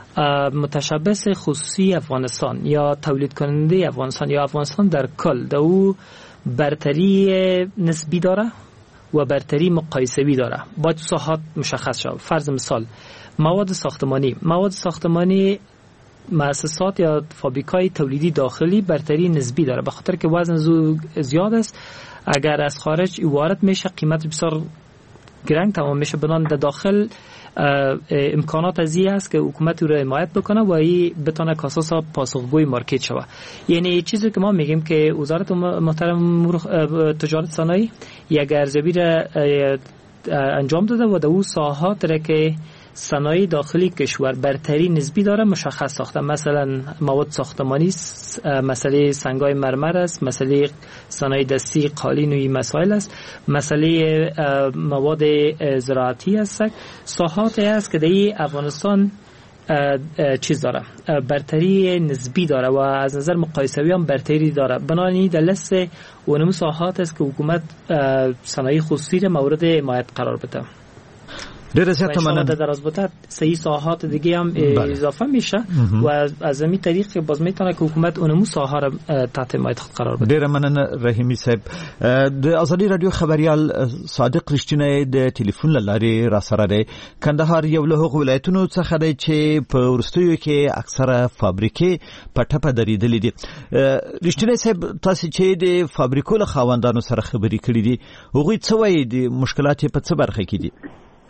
متشبث خصوصی افغانستان یا تولید کننده افغانستان یا افغانستان در کل در او برتری نسبی داره و برتری مقایسوی داره، باید ساحات مشخص شود. فرض مثال مواد ساختمانی مواد ساختمانی مؤسسات یا فابریکای تولیدی داخلی برتری نسبی داره، به خاطر که وزن زیاد است، اگر از خارج وارد میشه قیمت بسیار گران تمام میشه، بنان در داخل امکانات ازی است که حکومت رو حمایت بکنه و این بتونه اساس پاسخگوی مارکت شود. یعنی چیزی که ما میگیم که وزارت محترم تجارت صنایع یک ارزیابی را انجام داده و در اون ساحات را که صنایع داخلی کشور برتری نسبی داره مشخص ساخته، مثلا مواد ساختمانی، مسئله سنگای مرمر است، مسئله صنایع دستی قالین و این مسائل است، مسئله مواد زراعتی است. ساحاتی است که در افغانستان چیز داره برتری نسبی داره و از نظر مقایسوی هم برتری داره، بنابراین در لست اونم ساحات است که حکومت صنایع خصوصی را مورد حمایت قرار بده. ډیره زیاته مننه. در از بوده صحیح ساحات دیگه هم اضافه میشه و از همین طریق باز میتونه که حکومت اونمو ساحه را تحت حمایت خود قرار بده. ډیره مننه رحیمی صاحب. د ازادي رادیو خبريال صادق رښتینی د ټلیفون لارې را سره دی. کندهار یو له هغو ولایتونو څخه دی چې په ورستیو کې اکثره فابریکې په ټپه درېدلې دي. رښتینی صاحب تاسو چې د فابریکو له خاوندانو سره خبرې کړې دي هغوی څه وایي د مشکلات په څه برخه کې دي؟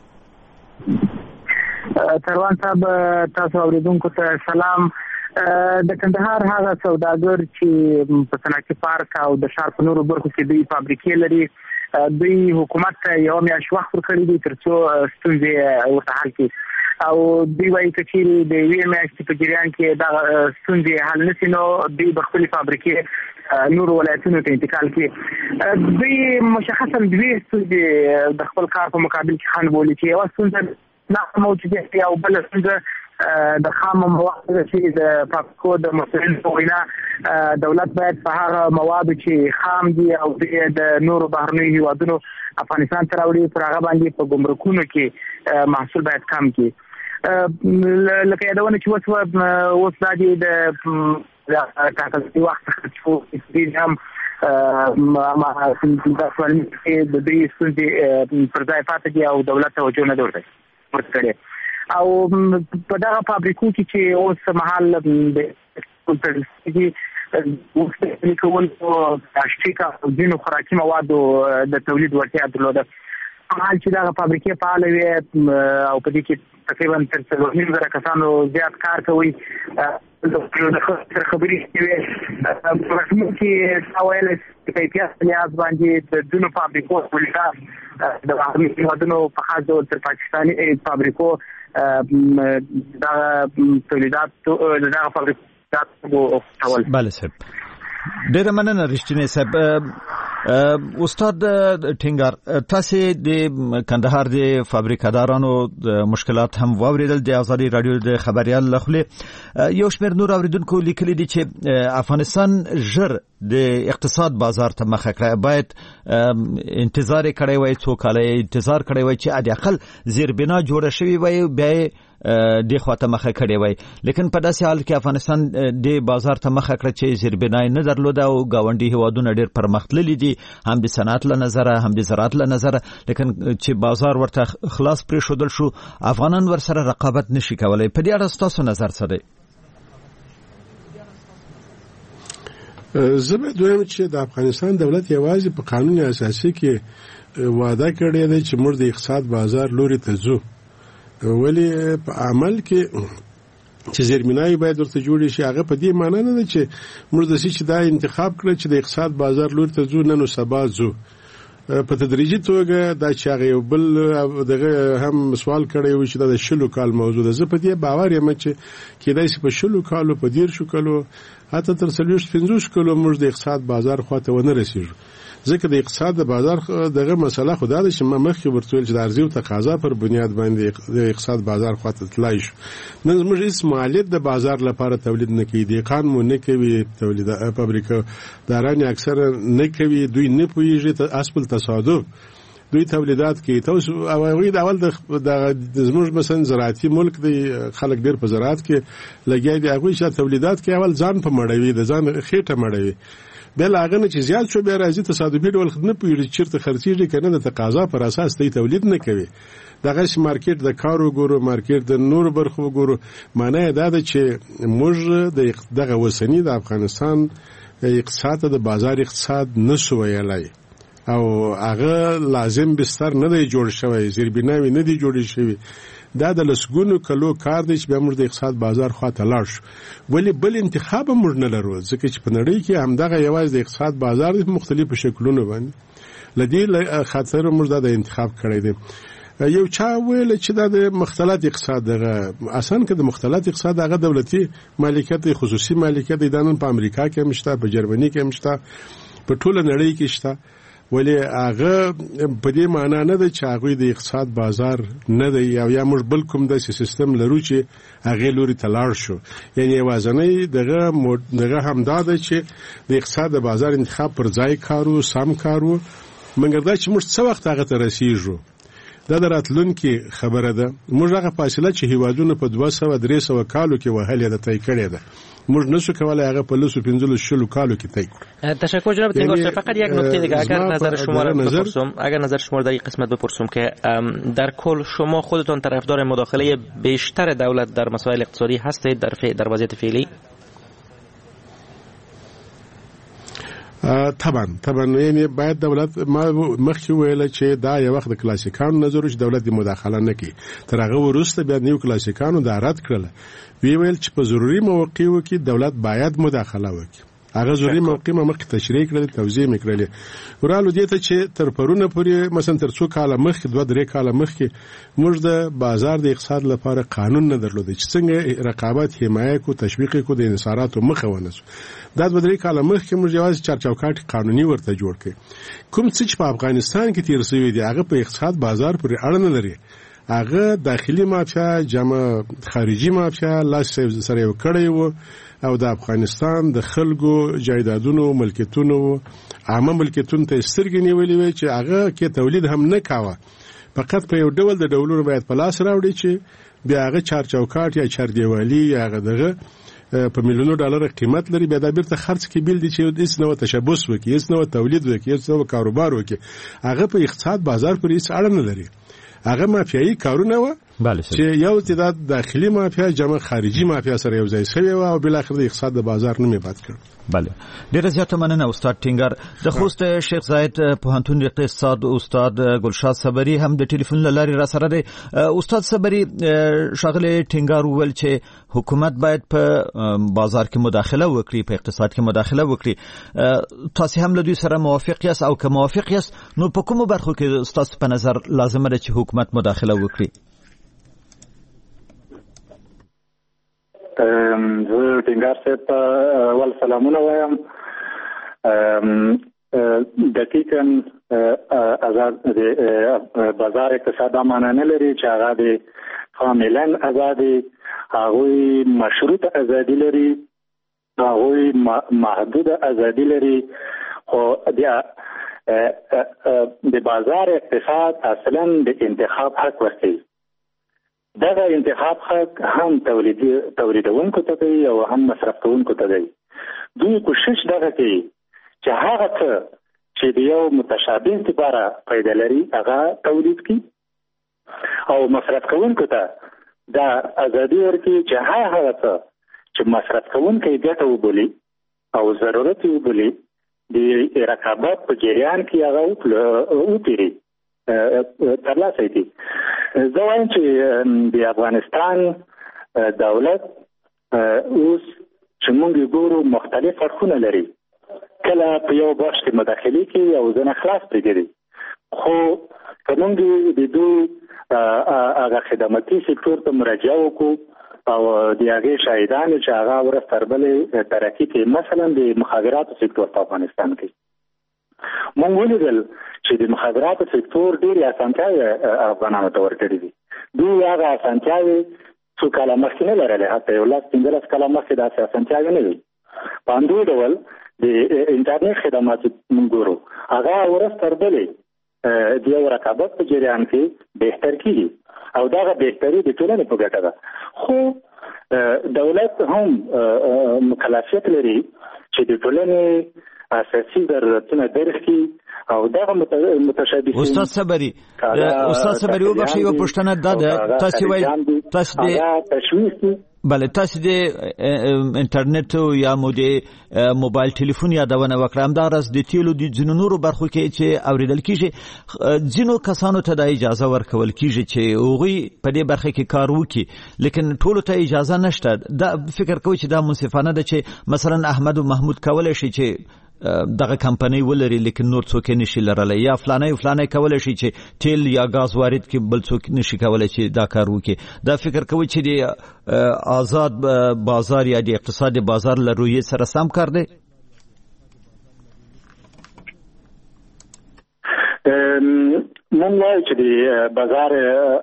تروان صاحب تاسو اوریدونکو ته سلام. د کندهار هغه سوداګر چې په صنعتي پارک او د ښار په نورو برخو کې دوی فابریکې لري، دوی حکومت ته یو میاشت وخت ورکړی دی ترڅو ستونزې ورته حل کړي او دوی وايي چې چیرې د یوې میاشتې په جریان کې دا ستونزې حل نشي نو دوی به خپلې فابریکې نور ولایتونو ته انتقال کړي. دوی مشخصا دوی ستونزې د خپل کار په مقابل کې خنډ بولي چې یوه ستونزه نه موجوده او بل ستونزه د خام موادو چې د فابریکو د مسؤلین په وینا دولت باید په هغه موادو چې خام دي او د نورو بهرنیو هیوادونو افغانستان ته راوړي پر هغه باندې په ګمرکونو کې محصول باید کم کړي. لکه یادونه چې اوس اوس دا دي د ټاکلي وخت څخه چې هم ما د فلم کې د دې ستونزې پر ځای پاتې دي او دولت توجه نه درلوده ورته او په دغه فابریکو کې چې اوس مهال د کلتوري اوس د کول او پلاستیک او ځینو خوراکي موادو د تولید وړتیا درلوده. حال چې دغه فابریکې فعال وي او په دې کې تقریبا تر څلور نیم زره کسانو زیات کار کوي. د خبرې چې په رسمي کې سوال کیفیت نیاز باندې د دونو فابریکو تولیدات د بهرنیو هیوادونو په خاص ډول تر پاکستاني فابریکو دا تولیدات دغه فابریکو ټول. بله صاحب ډېره مننه رښتینی صاحب. استاد ټینګار تاسو د کندهار د فابریکادارانو مشکلات هم واوریدل د ازادي رادیو د خبريال لخوا. یو شمېر نور اوریدونکو لیکلي دي چې افغانستان ژر د اقتصاد بازار ته مخه کړی، باید انتظار کړی وای، څو کاله انتظار کړی وای چې اډ اقل زیربنا جوړه شوی وای بیا د خواته مخه کړی وای، لیکن په داسې حال کې افغانستان د بازار ته مخه کړ چې زیربنا نه درلوده او گاونډي هیوادونه ډېر پرمختللي دي هم د صنعت له نظره هم د زراعت له نظره، لیکن چې بازار ورته خلاص پرې شودل شو افغانان ور سره رقابت نشي کولای. په دې اړه تاسو نظر څه دی؟ زه به دویم چې د افغانستان دولت یوازې په قانون اساسي کې وعده کړې ده چې موږ د اقتصاد بازار لوري ته ځو، ولی په عمل کې چې زیرمنای باید ورته جوړ شي. هغه په دې معنی نه ده چې موږ د سې چې دا انتخاب کړ چې د اقتصاد بازار لوري ته ځو، نن او سبا ځو. په تدریجي توګه دا چې هغه یو بل دغه هم سوال کړی و چې دا د شلو کال موضوع ده. زه په دې باور یم چې کېدای شي په شلو کالو په دېر شو کالو حتی تر څلوېښت پنځوس کالو موږ د اقتصاد بازار خواته ونه رسېږو. ځکه د اقتصاد د بازار دغه مسله خو دا ده چې ما مخکې ورته ویل چې د عرضې او تقاضا پر بنیاد باندې د اقتصاد بازار خواته تللی شو. نن زموږ هېڅ مالیت د بازار لپاره تولید نه کوي، دهقان مو نه کوي، تولید فابریکه داران اکثره نه کوي، دوی نه پوهېږي، اصل تصادف دوی تولیدات کوي. تاسو هغوی د اول د زموږ مثلا زراعتي ملک دی، خلک ډېر په زراعت کې لګیا دي، هغوی چې تولیدات کوي اول ځان په مړوي، د ځان خېټه مړوي، بیا له هغه نه چې زیات شو بیا راځي تصادفي ډول نه پوهېږي چېرته خرڅېږي که نه، د تقاضا پر اساس دی تولید نه کوي. دغسې مارکېټ د کار وګورو، مارکېټ د نورو برخو وګورو. معنی یې دا ده چې موږ دغه اوسني د افغانستان اقتصاد ته د بازار اقتصاد نسو ویلی او هغه لازم بستر نه دی جوړ شوی، زیربناوې نه دی جوړې شوي. دا د لسګونو کلو کار دی چې بیا موږ د اقتصاد بازار خواته لاړ شو. ولې بل انتخاب موږ نه لرو، ځکه چې په نړۍ کې همدغه یوازې د اقتصاد بازار دی په مختلفو شکلونو باندې. له دې خاطر موږ دا د انتخاب کړی دی. یو چا ویل چې دا د مختلط اقتصاد دغه اصلا که د مختلط اقتصاد هغه دولتي مالکیت دی، خصوصي مالکیت دی، دا نن په امریکا کې هم شته، په جرمني کې هم شته، په ټوله نړۍ کې شته. ولی هغه په دې معنا نه ده چې هغوی د اقتصاد بازار نه دی او یا موږ بل کوم داسې سیستم لرو چې هغې لوري ته لاړ شو. یعنې یوازنی دغه دغه همدا ده چې د اقتصاد د بازار انتخاب پر ځای کارو، سم کارو، مګر دا چې موږ څه وخت هغه ته رسېږو دا د راتلونکي خبره ده. موږ هغه فاصله چې هیوادونه په دوه سوه درې سوه کالو کې وهلې ده طی کړې ده، موږ نشو کولای هغه په لسو پنځلس شلو کالو کې طی کړو. تشکر جناب تنگار صاحب. فقط یک نکته دیگه اگر نظر شما را بپرسم، اگر نظر شما در این قسمت بپرسم که در کل شما خودتون طرفدار مداخله بیشتر دولت در مسائل اقتصادی هستید در فی... در وضعیت فعلی؟ طبعا طبعا یعنی باید دولت ما مخکې ویل چې دا یو وخت د کلاسیکانو نظر چې دولت د مداخله نه کوي، تر هغه وروسته بیا نیو کلاسیکانو دا رد کړله، وی ویل چې په ضروري مواقعو کې دولت باید مداخله وکړي. هغه ضروري موقع ما مخکې تشریح کړل، توضیح مې کړلې. ورالو دې ته چې تر پرونه پورې مثلا تر څو کاله مخکې دوه درې کاله مخکې موږ د بازار د اقتصاد لپاره قانون نه درلود چې څنګه رقابت حمایه کو، تشویق کو، د انحصاراتو مخه ونیسو. دا دوه درې کاله مخکې موږ یوازې چارچوکاټ قانوني ورته جوړ کړ. کوم څه چې په افغانستان کې تیر شوی دی هغه په اقتصاد بازار پورې اړه نه لري. هغه داخلي مافیا جمع خارجي مافیا لاس سره یو کړی وو او د افغانستان د خلکو جایدادونو ملکیتونو عامه ملکیتونو ته سترګې نیولې وي چې هغه کې تولید هم نه کاوه، فقط په یو ډول د ډولونو باید په لاس راوړي چې بیا هغه چارچوکاټ یا چاردیوالي یا هغه دغه په میلیونو ډالر قیمت لري، بیا دا بیرته خرڅ کې بیل دي چې هیڅ نوع تشبث وکړي، هیڅ نوع تولید وکړي، هیڅ نوع کاروبار وکړي. هغه په اقتصاد بازار پورې هیڅ اړه نه لري. هغه مافیایي کارونه و چې یو تعداد داخلي مافیا جمع خارجي مافیا سره یو ځای شوی و او بل اخر د اقتصاد د بازار نه میباد کړ. بله ډیره زیاته مننه استاد ټینګار. د خوست شیخ زاید پوهنتون اقتصاد استاد ګلشاد صبري هم د ټلیفون لاري را سره دی. استاد صبري شاغله ټینګار وویل چې حکومت باید په بازار کې مداخله وکړي، په اقتصاد کې مداخله وکړي. تاسو هم له دوی سره موافق یاست او که موافق یاست نو په کومو برخو کې تاسو په نظر لازمه ده چې حکومت مداخله وکړي؟ زه ټینګار صاحب ول سلامونه وایم. دقیقاً آزاد بازار اقتصاد معنی نه لري چې هغه د کاملا ازادي، هغوی مشروط ازادي لري، هغوی محدود ازادي لري. خو د بازار اقتصاد اصلا د انتخاب حق ورکوي. دغه انتخاب حق هم تولید تولیدونکو ته دی او هم مصرف کوونکو ته دی. دوی کوشش دغه کوي چې هغه څه چې د یو متشابه لپاره پیدا لري هغه تولید کړي او مصرف کوونکو ته دا ازادي ورکړي چې هغه څه چې مصرف کوونکی ګټه وبولي او ضرورت وبلی د رقابت په جریان کې هغه او پیری ترلاسه دي. زه وایم چې د افغانستان دولت اوس چې موږ ګورو مختلف اړخونه لري، کله په یو بخش کې مداخلې کوي او ځنه خلاص پرېږدي، خو که موږ د دوی هغه خدماتي سکتور ته مراجعه وکړو او د هغې شاهدانې چې هغه ورځ تر بلې ترقي کوي، مثلا د مخابراتو سکتور په افغانستان کې موږ ولیدل چې د مخابراتو سکتور ډېرې اسانتیاوې افغانانو ته ورکړي دي. دوی هغه اسانتیاوې څو کاله مخکې نه لرلې، حتی یو لس پنځلس کاله مخکې داسې اسانتیاوې نه وي. په همدې ډول د انټرنیټ خدمات موږ ګورو، هغه ورځ تر بلې د یو رقابت په جریان کې بهتر کېږي او دغه بهتري د ټولنې په ګټه ده. خو دولت هم مکلفیت لري چې د ټولنې اساسي ضرورتونه درک کړي او دغه متشابهین. استاد صبري استاد صبري وبخښئ یو پوښتنه ده ده تاسو وایي تاسو د تشویش بله تاسو د انټرنیټ یا مو د موبایل ټلیفون یادونه وکړه، همداراز د تیلو د ځینو نورو برخو کې چې اوریدل کیږي ځینو کسانو ته د اجازه ورکول کیږي چې هغوی په دې برخه کې کار وکړي، لیکن ټولو ته اجازه نشته. دا فکر کوي چې دا منصفانه ده چې مثلا احمد او محمود کولی شي چې دغه کمپنۍ ولري لیکن نور څوک نشي لرلی، یا فلانی فلانی کولی شي چې تیل یا غاز وارد کړي بل څوک نشي کولی چې دا کار وکړي. دا فکر کوي چې د آزاد بازار یا د اقتصاد بازار له رویې سره سم کار دی؟ مونږ وایو چې د بازار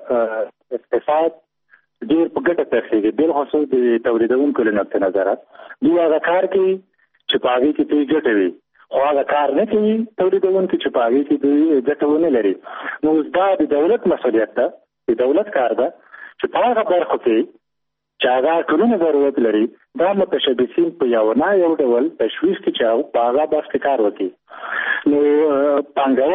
اقتصاد ډېر په ګټه ترخیږي، بالخصوص د تولیدونکو له نقطې نظره. دوی هغه کار کوي چې په هغې کې دوی ګټه وي، خو هغه کار نه کوي تولیدونکي چې په هغې کې دوی ګټه ونه لري. نو اوس دا د دولت مسؤلیت ده، د دولت کار ده چې په هغه برخو کې چې هغه ټولنه ضرورت لري دا متشبثین په یو نه یو ډول تشویش کې چې په هغه برخه کې کار وکړي. نو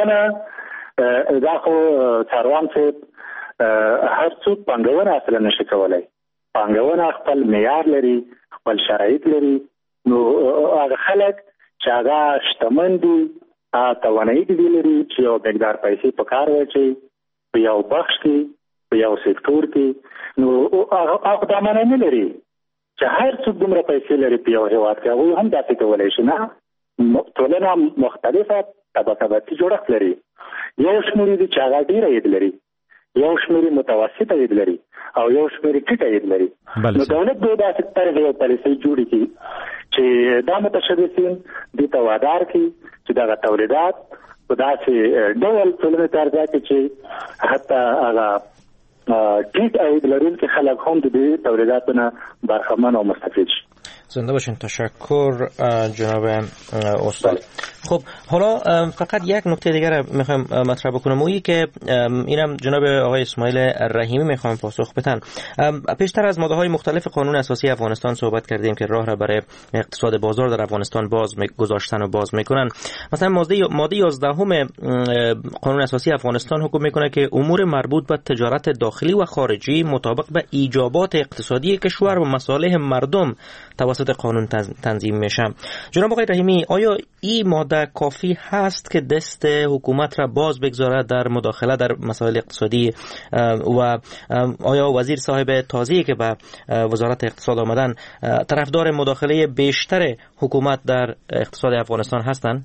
پانګونه دا خو څاروان چې هر څوک پانګونه اصلا نشي کولی، پانګونه خپل معیار لري، خپل شرایط لري. نو هغه خلک چې هغه شتمن دي، هغه توانایي دي لري چې یو مقدار پیسې په کار واچوي په یو بخش کې په یو سکتور کې، نو هغه دا معنی نه لري چې هر څوک دومره پیسې لري په یو هېواد کې هغوی هم داسې کولی شي. نه، ټولنه مختلفه طبقاتي جوړښت لري، یو شمېر دي چې هغه ډېر عاید لري، یو شمېر متوسط عاید لري او یو شمېر ټیټ عاید لري. نو دولت به داسې طرح یو پالیسۍ جوړې کړي چې دا متشبثین دې ته وادار کړي چې دغه تولیدات په داسې ډول ټولنې ته ارزیابي کړي چې حتی هغه ټیټ عاید لرونکي خلک هم د دې تولیداتو نه برخمن او مستفید شي. زنده باشین. تشکر جناب استاد. خب حالا فقط یک نکته دیگر میخوام مطرح بکنم، اونی که اینم جناب آقای اسماعیل رحیمی میخوام پاسخ بدن. پیشتر از ماده های مختلف قانون اساسی افغانستان صحبت کردیم که راه را برای اقتصاد بازار در افغانستان باز گذاشتن و باز میکنن. مثلا ماده ماده یازده قانون اساسی افغانستان حکم میکنه که امور مربوط به تجارت داخلی و خارجی مطابق به ایجابات اقتصادی کشور و مصالح مردم توسط قانون تنظیم میشه. جناب آقای رحیمی، آیا این ماده کافی هست که دست حکومت را باز بگذارد در مداخله در مسائل اقتصادی و آیا وزیر صاحب تازه‌ای که به وزارت اقتصاد آمدن طرفدار مداخله بیشتر حکومت در اقتصاد افغانستان هستند؟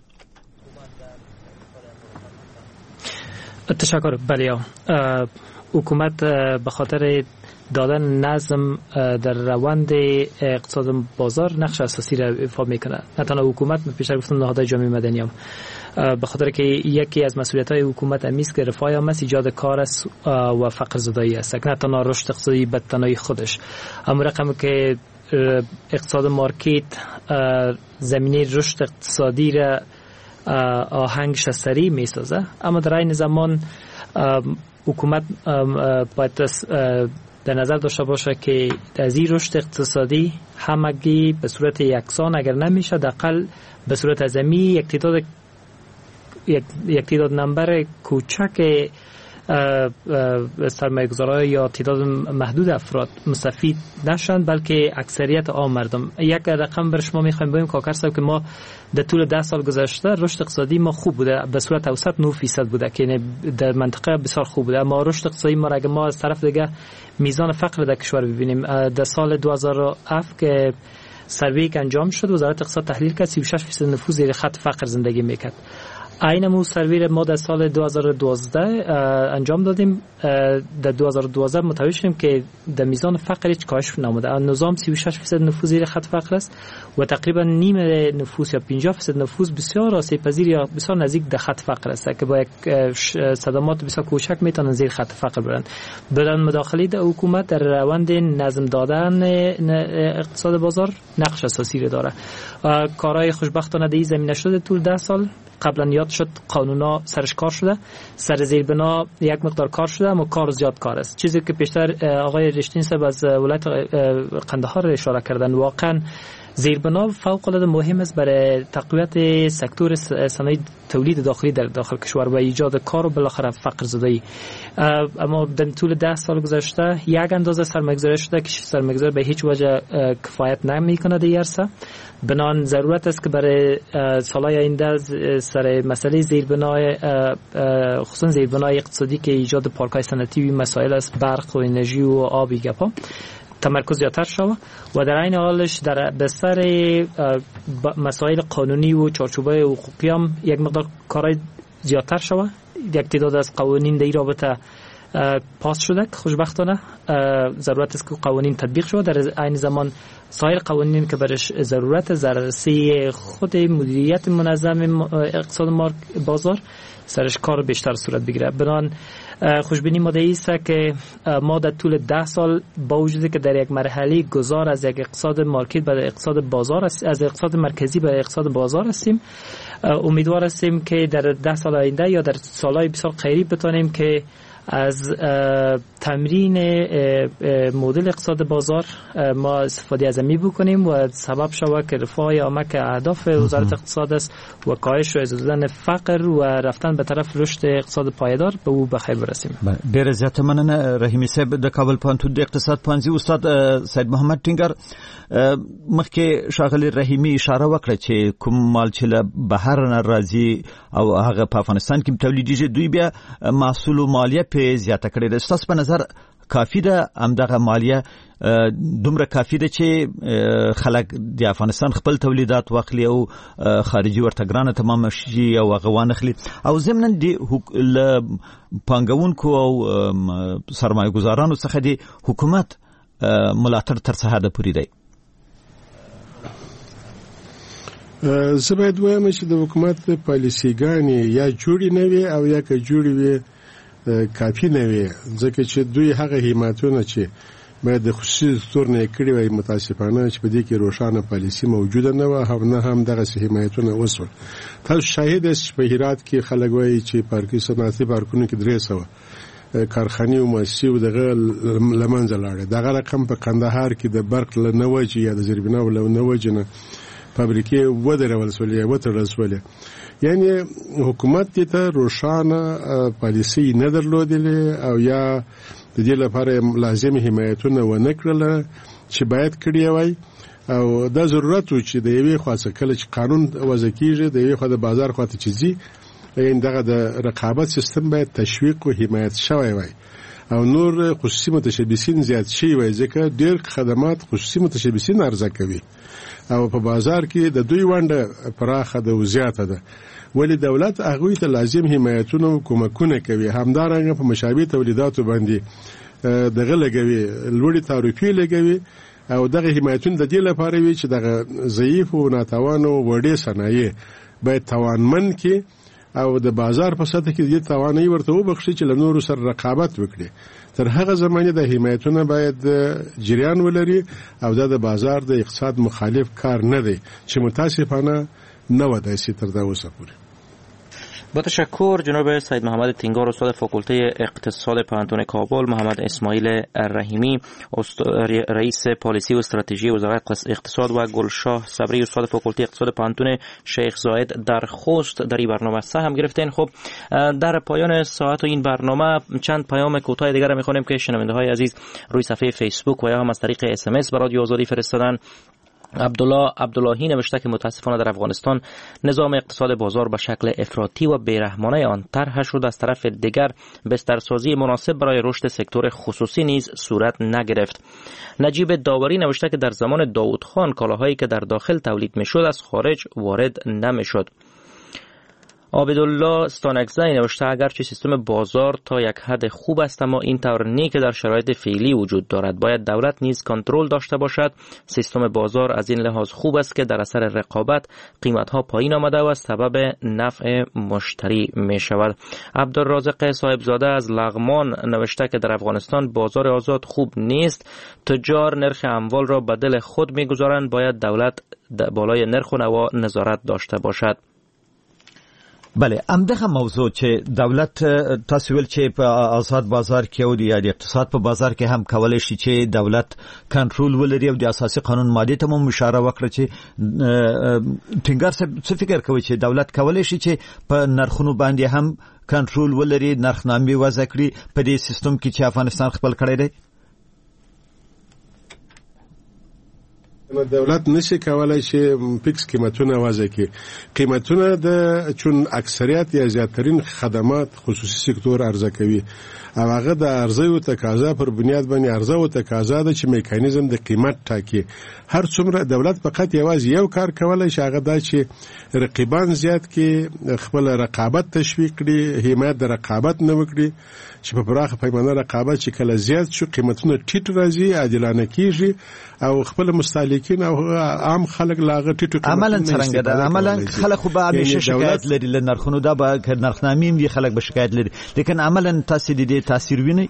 تشکر. بله، حکومت به خاطر دادن نظم در روند اقتصاد بازار نقش اساسی را ایفا میکنه. نه تنها حکومت، من پیشتر گفتم نهادهای جامعه مدنی هم، به خاطر که یکی از مسئولیت‌های حکومت امیست که رفاه هم است ایجاد کار است و فقر زدایی است، نه تنها رشد اقتصادی به تنهایی خودش. اما رقم که اقتصاد مارکت زمینه رشد اقتصادی را آهنگش سریع میسازه، اما در این زمان حکومت باید در نظر داشته باشه که از این رشد اقتصادی همگی به صورت یکسان اگر نمیشه دقل به صورت ازمی یک تعداد یک تعداد نمبر کوچک سرمایه‌گذاران یا تعداد محدود افراد مستفید نشن، بلکه اکثریت عام مردم. یک رقم بر شما میخوایم بگیم کاکر صاحب که ما در طول ده سال گذشته رشد اقتصادی ما خوب بوده، به صورت اوسط نه فیصد بوده که در منطقه بسیار خوب بوده. اما رشد اقتصادی ما را اگه ما از طرف دیگه میزان فقر در کشور ببینیم، در سال دو هزار و هفت که سروی که انجام شد وزارت اقتصاد تحلیل کرد سی و شش فیصد نفوس زیر خط فقر زندگی میکرد. این مو سروی ما در سال دو هزار و دوازده انجام دادیم. در دو هزار و دوازده متوجه شدیم که در میزان فقر هیچ کاهش نموده. نظام سی و شش فیصد نفوس زیر خط فقر است و تقریبا نیم نفوس یا پنجاه فیصد نفوس بسیار آسیب پذیر یا بسیار نزدیک به خط فقر است که با یک صدمات بسیار کوچک میتونن زیر خط فقر برن. بدون مداخله در حکومت در روند نظم دادن اقتصاد بازار نقش اساسی داره. کارهای خوشبختانه در این زمینه شده طول ده سال. قبلا یاد شد قانونا سرش کار شده، سر زیربنا یک مقدار کار شده، اما کار زیاد کار است. چیزی که پیشتر آقای رشتین صاحب از ولایت قندهار اشاره کردن، واقعا زیربنا فوق العاده مهم است برای تقویت سکتور صنایع تولید داخلی در داخل کشور و ایجاد کار و بالاخره فقر زدایی. اما در طول ده سال گذشته یک اندازه سرمایه‌گذاری شده که سرمایه‌گذار به هیچ وجه کفایت نمی‌کنه در عرصه. بنان ضرورت است که برای سالهای آینده سر مسئله زیربنای خصوصا زیربنای اقتصادی که ایجاد پارک‌های صنعتی و مسائل است، برق و انرژی و آبی گپا تمرکز زیادتر شود و در این حالش در بستر مسائل قانونی و چارچوبای حقوقی هم یک مقدار کارهای زیادتر شود. یک تعداد از قوانین در این رابطه پاس شده که خوشبختانه ضرورت است که قوانین تطبیق شود. در این زمان سایر قوانین که برش ضرورت ضرورتی خود مدیریت منظم اقتصاد بازار سرش کار بیشتر صورت بگیره. بنان خوشبینی ما است که ما در طول ده سال با وجودی که در یک مرحله گذار از یک اقتصاد مارکت به اقتصاد بازار است، از اقتصاد مرکزی به اقتصاد بازار هستیم، امیدوار هستیم که در ده سال آینده یا در سالهای بسیار قریب بتونیم که از تمرین مدل اقتصاد بازار ما استفاده از می بکنیم و سبب شود که رفاه عامه که اهداف وزارت اقتصاد است و کاهش و ازدادن فقر و رفتن به طرف رشد اقتصاد پایدار به او بخیر برسیم. ډیر زیات مننه رحیمی صاحب د کابل پوهنتون د اقتصاد پوهنځي استاد سید محمد ټینګر. مخکې ښاغلي رحیمی اشاره وکړه چې کوم مال چې له بهر نه راځي او هغه په افغانستان کې تولیدیږي دوی بیا محصول او مالیه په زیاته کړې ده. ستاسو په نظر کافی ده همدغه مالیه دومره کافی ده چې خلک د افغانستان خپل تولیدات واخلي او خارجي ورته ګرانه تمام شي او هغه وانخلي او ضمناً د له پانګونکو او سرمایه ګزارانو څخه د حکومت ملاتړ تر څه حده پورې دی؟ زه باید وایم چې د حکومت پالیسیګانې یا جوړې نه وي او یا که جوړې وي کافی نه وي، ځکه چې دوی هغه حمایتونه چې باید د خصوصي سکتور نه کړي وای متاسفانه چې په دې کې روښانه پالیسي موجوده نه و، هم نه هم دغه حمایتونه وسول. تاسو شاهد یاست چې په هرات کې خلک وایي چې پارکي صنعتي پارکونو کې درې سوه کارخانې او مؤسسې دغه لمنځه لاړې. دغه رقم په کندهار کې د برق له نه وجې یا د زیربنا له نه وجې نه فابریکې ودرول سولې وتړل سولې. یعنی حکومت دې ته روښانه پالیسي نه درلودلې او یا د دې لپاره لازم حمایتونه ونه کړل چې باید کړی وای. او دا ضرورت و چې د یوې خوا څخه کله چې قانون وضع کیږي د یوې خوا د بازار خواته چې ځي، یعنی دغه د رقابت سیستم باید تشویق او حمایت شوی وای او نور خصوصي متشبثین زیات شي وای، ځکه ډېر خدمات خصوصي متشبثین عرضه کوي او په بازار کې د دوی ونډه پراخه ده او زیاته ده. ولی دولت هغوی ته لازم حمایتونه او کومکونه کوي، همدارنګه په مشابه تولیداتو باندې دغه لګوي، لوړې تعرفې لګوي او دغه حمایتونه د دې لپاره وي چې دغه ضعیف او ناتوانو وړې صنایع باید توانمن کې او د بازار په سطح کې د توانایي ورته وبخښي چې له نورو سره رقابت وکړي. تر هغه زمانه د حمایتونه باید جریان ولري او دا د بازار د اقتصاد مخالف کار نه دی چې متاسفانه نه ودایسي تر دا اوسه پورې. با تشکر جناب سید محمد تینگار، استاد فاکولته اقتصاد پانتون کابل، محمد اسماعیل رحیمی رئیس پالیسی و استراتژی وزارت اقتصاد و گلشاه صبری استاد فاکولته اقتصاد پانتون شیخ زاید در خوست در این برنامه سهم گرفتین. خب در پایان ساعت و این برنامه چند پیام کوتاه دیگر می‌خوانیم که شنونده های عزیز روی صفحه فیسبوک و یا هم از طریق اس ام اس به رادیو آزادی فرستادن. عبدالله عبداللهی نوشته که متاسفانه در افغانستان نظام اقتصاد بازار به شکل افراطی و بیرحمانه آن طرح شد. از طرف دیگر بسترسازی مناسب برای رشد سکتور خصوصی نیز صورت نگرفت. نجیب داوری نوشته که در زمان داود خان کالاهایی که در داخل تولید میشد از خارج وارد نمیشد. عابدالله استانکزی نوشته اگرچه سیستم بازار تا یک حد خوب است اما این طور نی که در شرایط فعلی وجود دارد. باید دولت نیز کنترل داشته باشد. سیستم بازار از این لحاظ خوب است که در اثر رقابت قیمت‌ها پایین آمده و سبب نفع مشتری می شود. عبدالرازق صاحبزاده از لغمان نوشته که در افغانستان بازار آزاد خوب نیست. تجار نرخ اموال را به دل خود می گذارند. باید دولت بالای نرخ و نوا نظارت داشته باشد. بله، همدغه موضوع چې دولت تاسو ویل چې په آزاد بازار کې او د اقتصاد په بازار کې هم کولای شي چې دولت کنټرول ولري او د اساسي قانون ماده ته هم اشاره وکړه چې ټینګار څه فکر کوي چې دولت کولای شي چې په نرخونو باندې هم کنټرول ولري، نرخنامې وضع کړي په دې سیستم کې چې افغانستان خپل کړی دی؟ دولت نشي کولای چې فکس قیمتونه وضع کړي. قیمتونه د چون اکثریت یا زیاترین خدمات خصوصي سکتور عرضه کوي او هغه د عرضه او تقاضا پر بنیاد باندې عرضه او تقاضا د چې میکانیزم د قیمت ټاکي. هر څومره دولت فقط یوازې یو کار کولای شي هغه دا چې رقیبان زیات کړي، خپل رقابت تشویق کړي، حمایت د رقابت نه وکړي چې په پراخه پیمانه رقابت چې کله زیات شو قیمتونه ټیټ راځي، عادلانه کیږي او خپل مستهلکین او عام خلک لاغه ټیټو عملاً څنګه ده؟ عملاً خلک خو به همیشه شکایت لري له نرخونو، دا به که نرخنامې هم وي خلک به شکایت لري، لیکن عملاً تاسو د دې تاثیر وینئ؟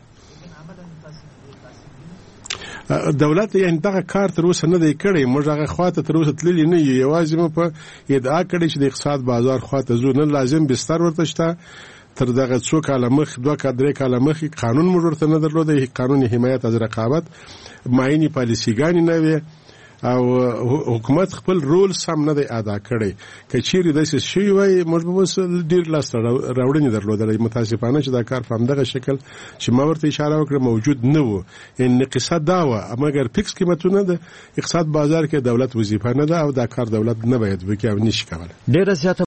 دولت یعنی دغه کار تر اوسه نه دی کړی. موږ هغه خواته تر اوسه تللی نه یو، یوازې مو په ادعا کړی چې د اقتصاد بازار خواته ځو. نه لازم بستر ورته شته. تر دغه څو کاله مخ دوه کا درې کاله مخ قانون موږ ورته نه درلود، قانون حمایت از رقابت، ماینی پالیسیګانی نه وي او حکومت خپل رول سم نه دی ادا کړی. که چیرې داسې شوی وای موږ به اوس ډېر لاس راوړنې درلودلای. متاسفانه چې دا کار په همدغه شکل چې ما ورته اشاره وکړه موجود نه و. یعنې قصه دا وه، مګر فکس قیمتونه د اقتصاد بازار کې دولت وظیفه نه ده او دا کار دولت نه باید وکړي او نشي کولی. ډېره زیاته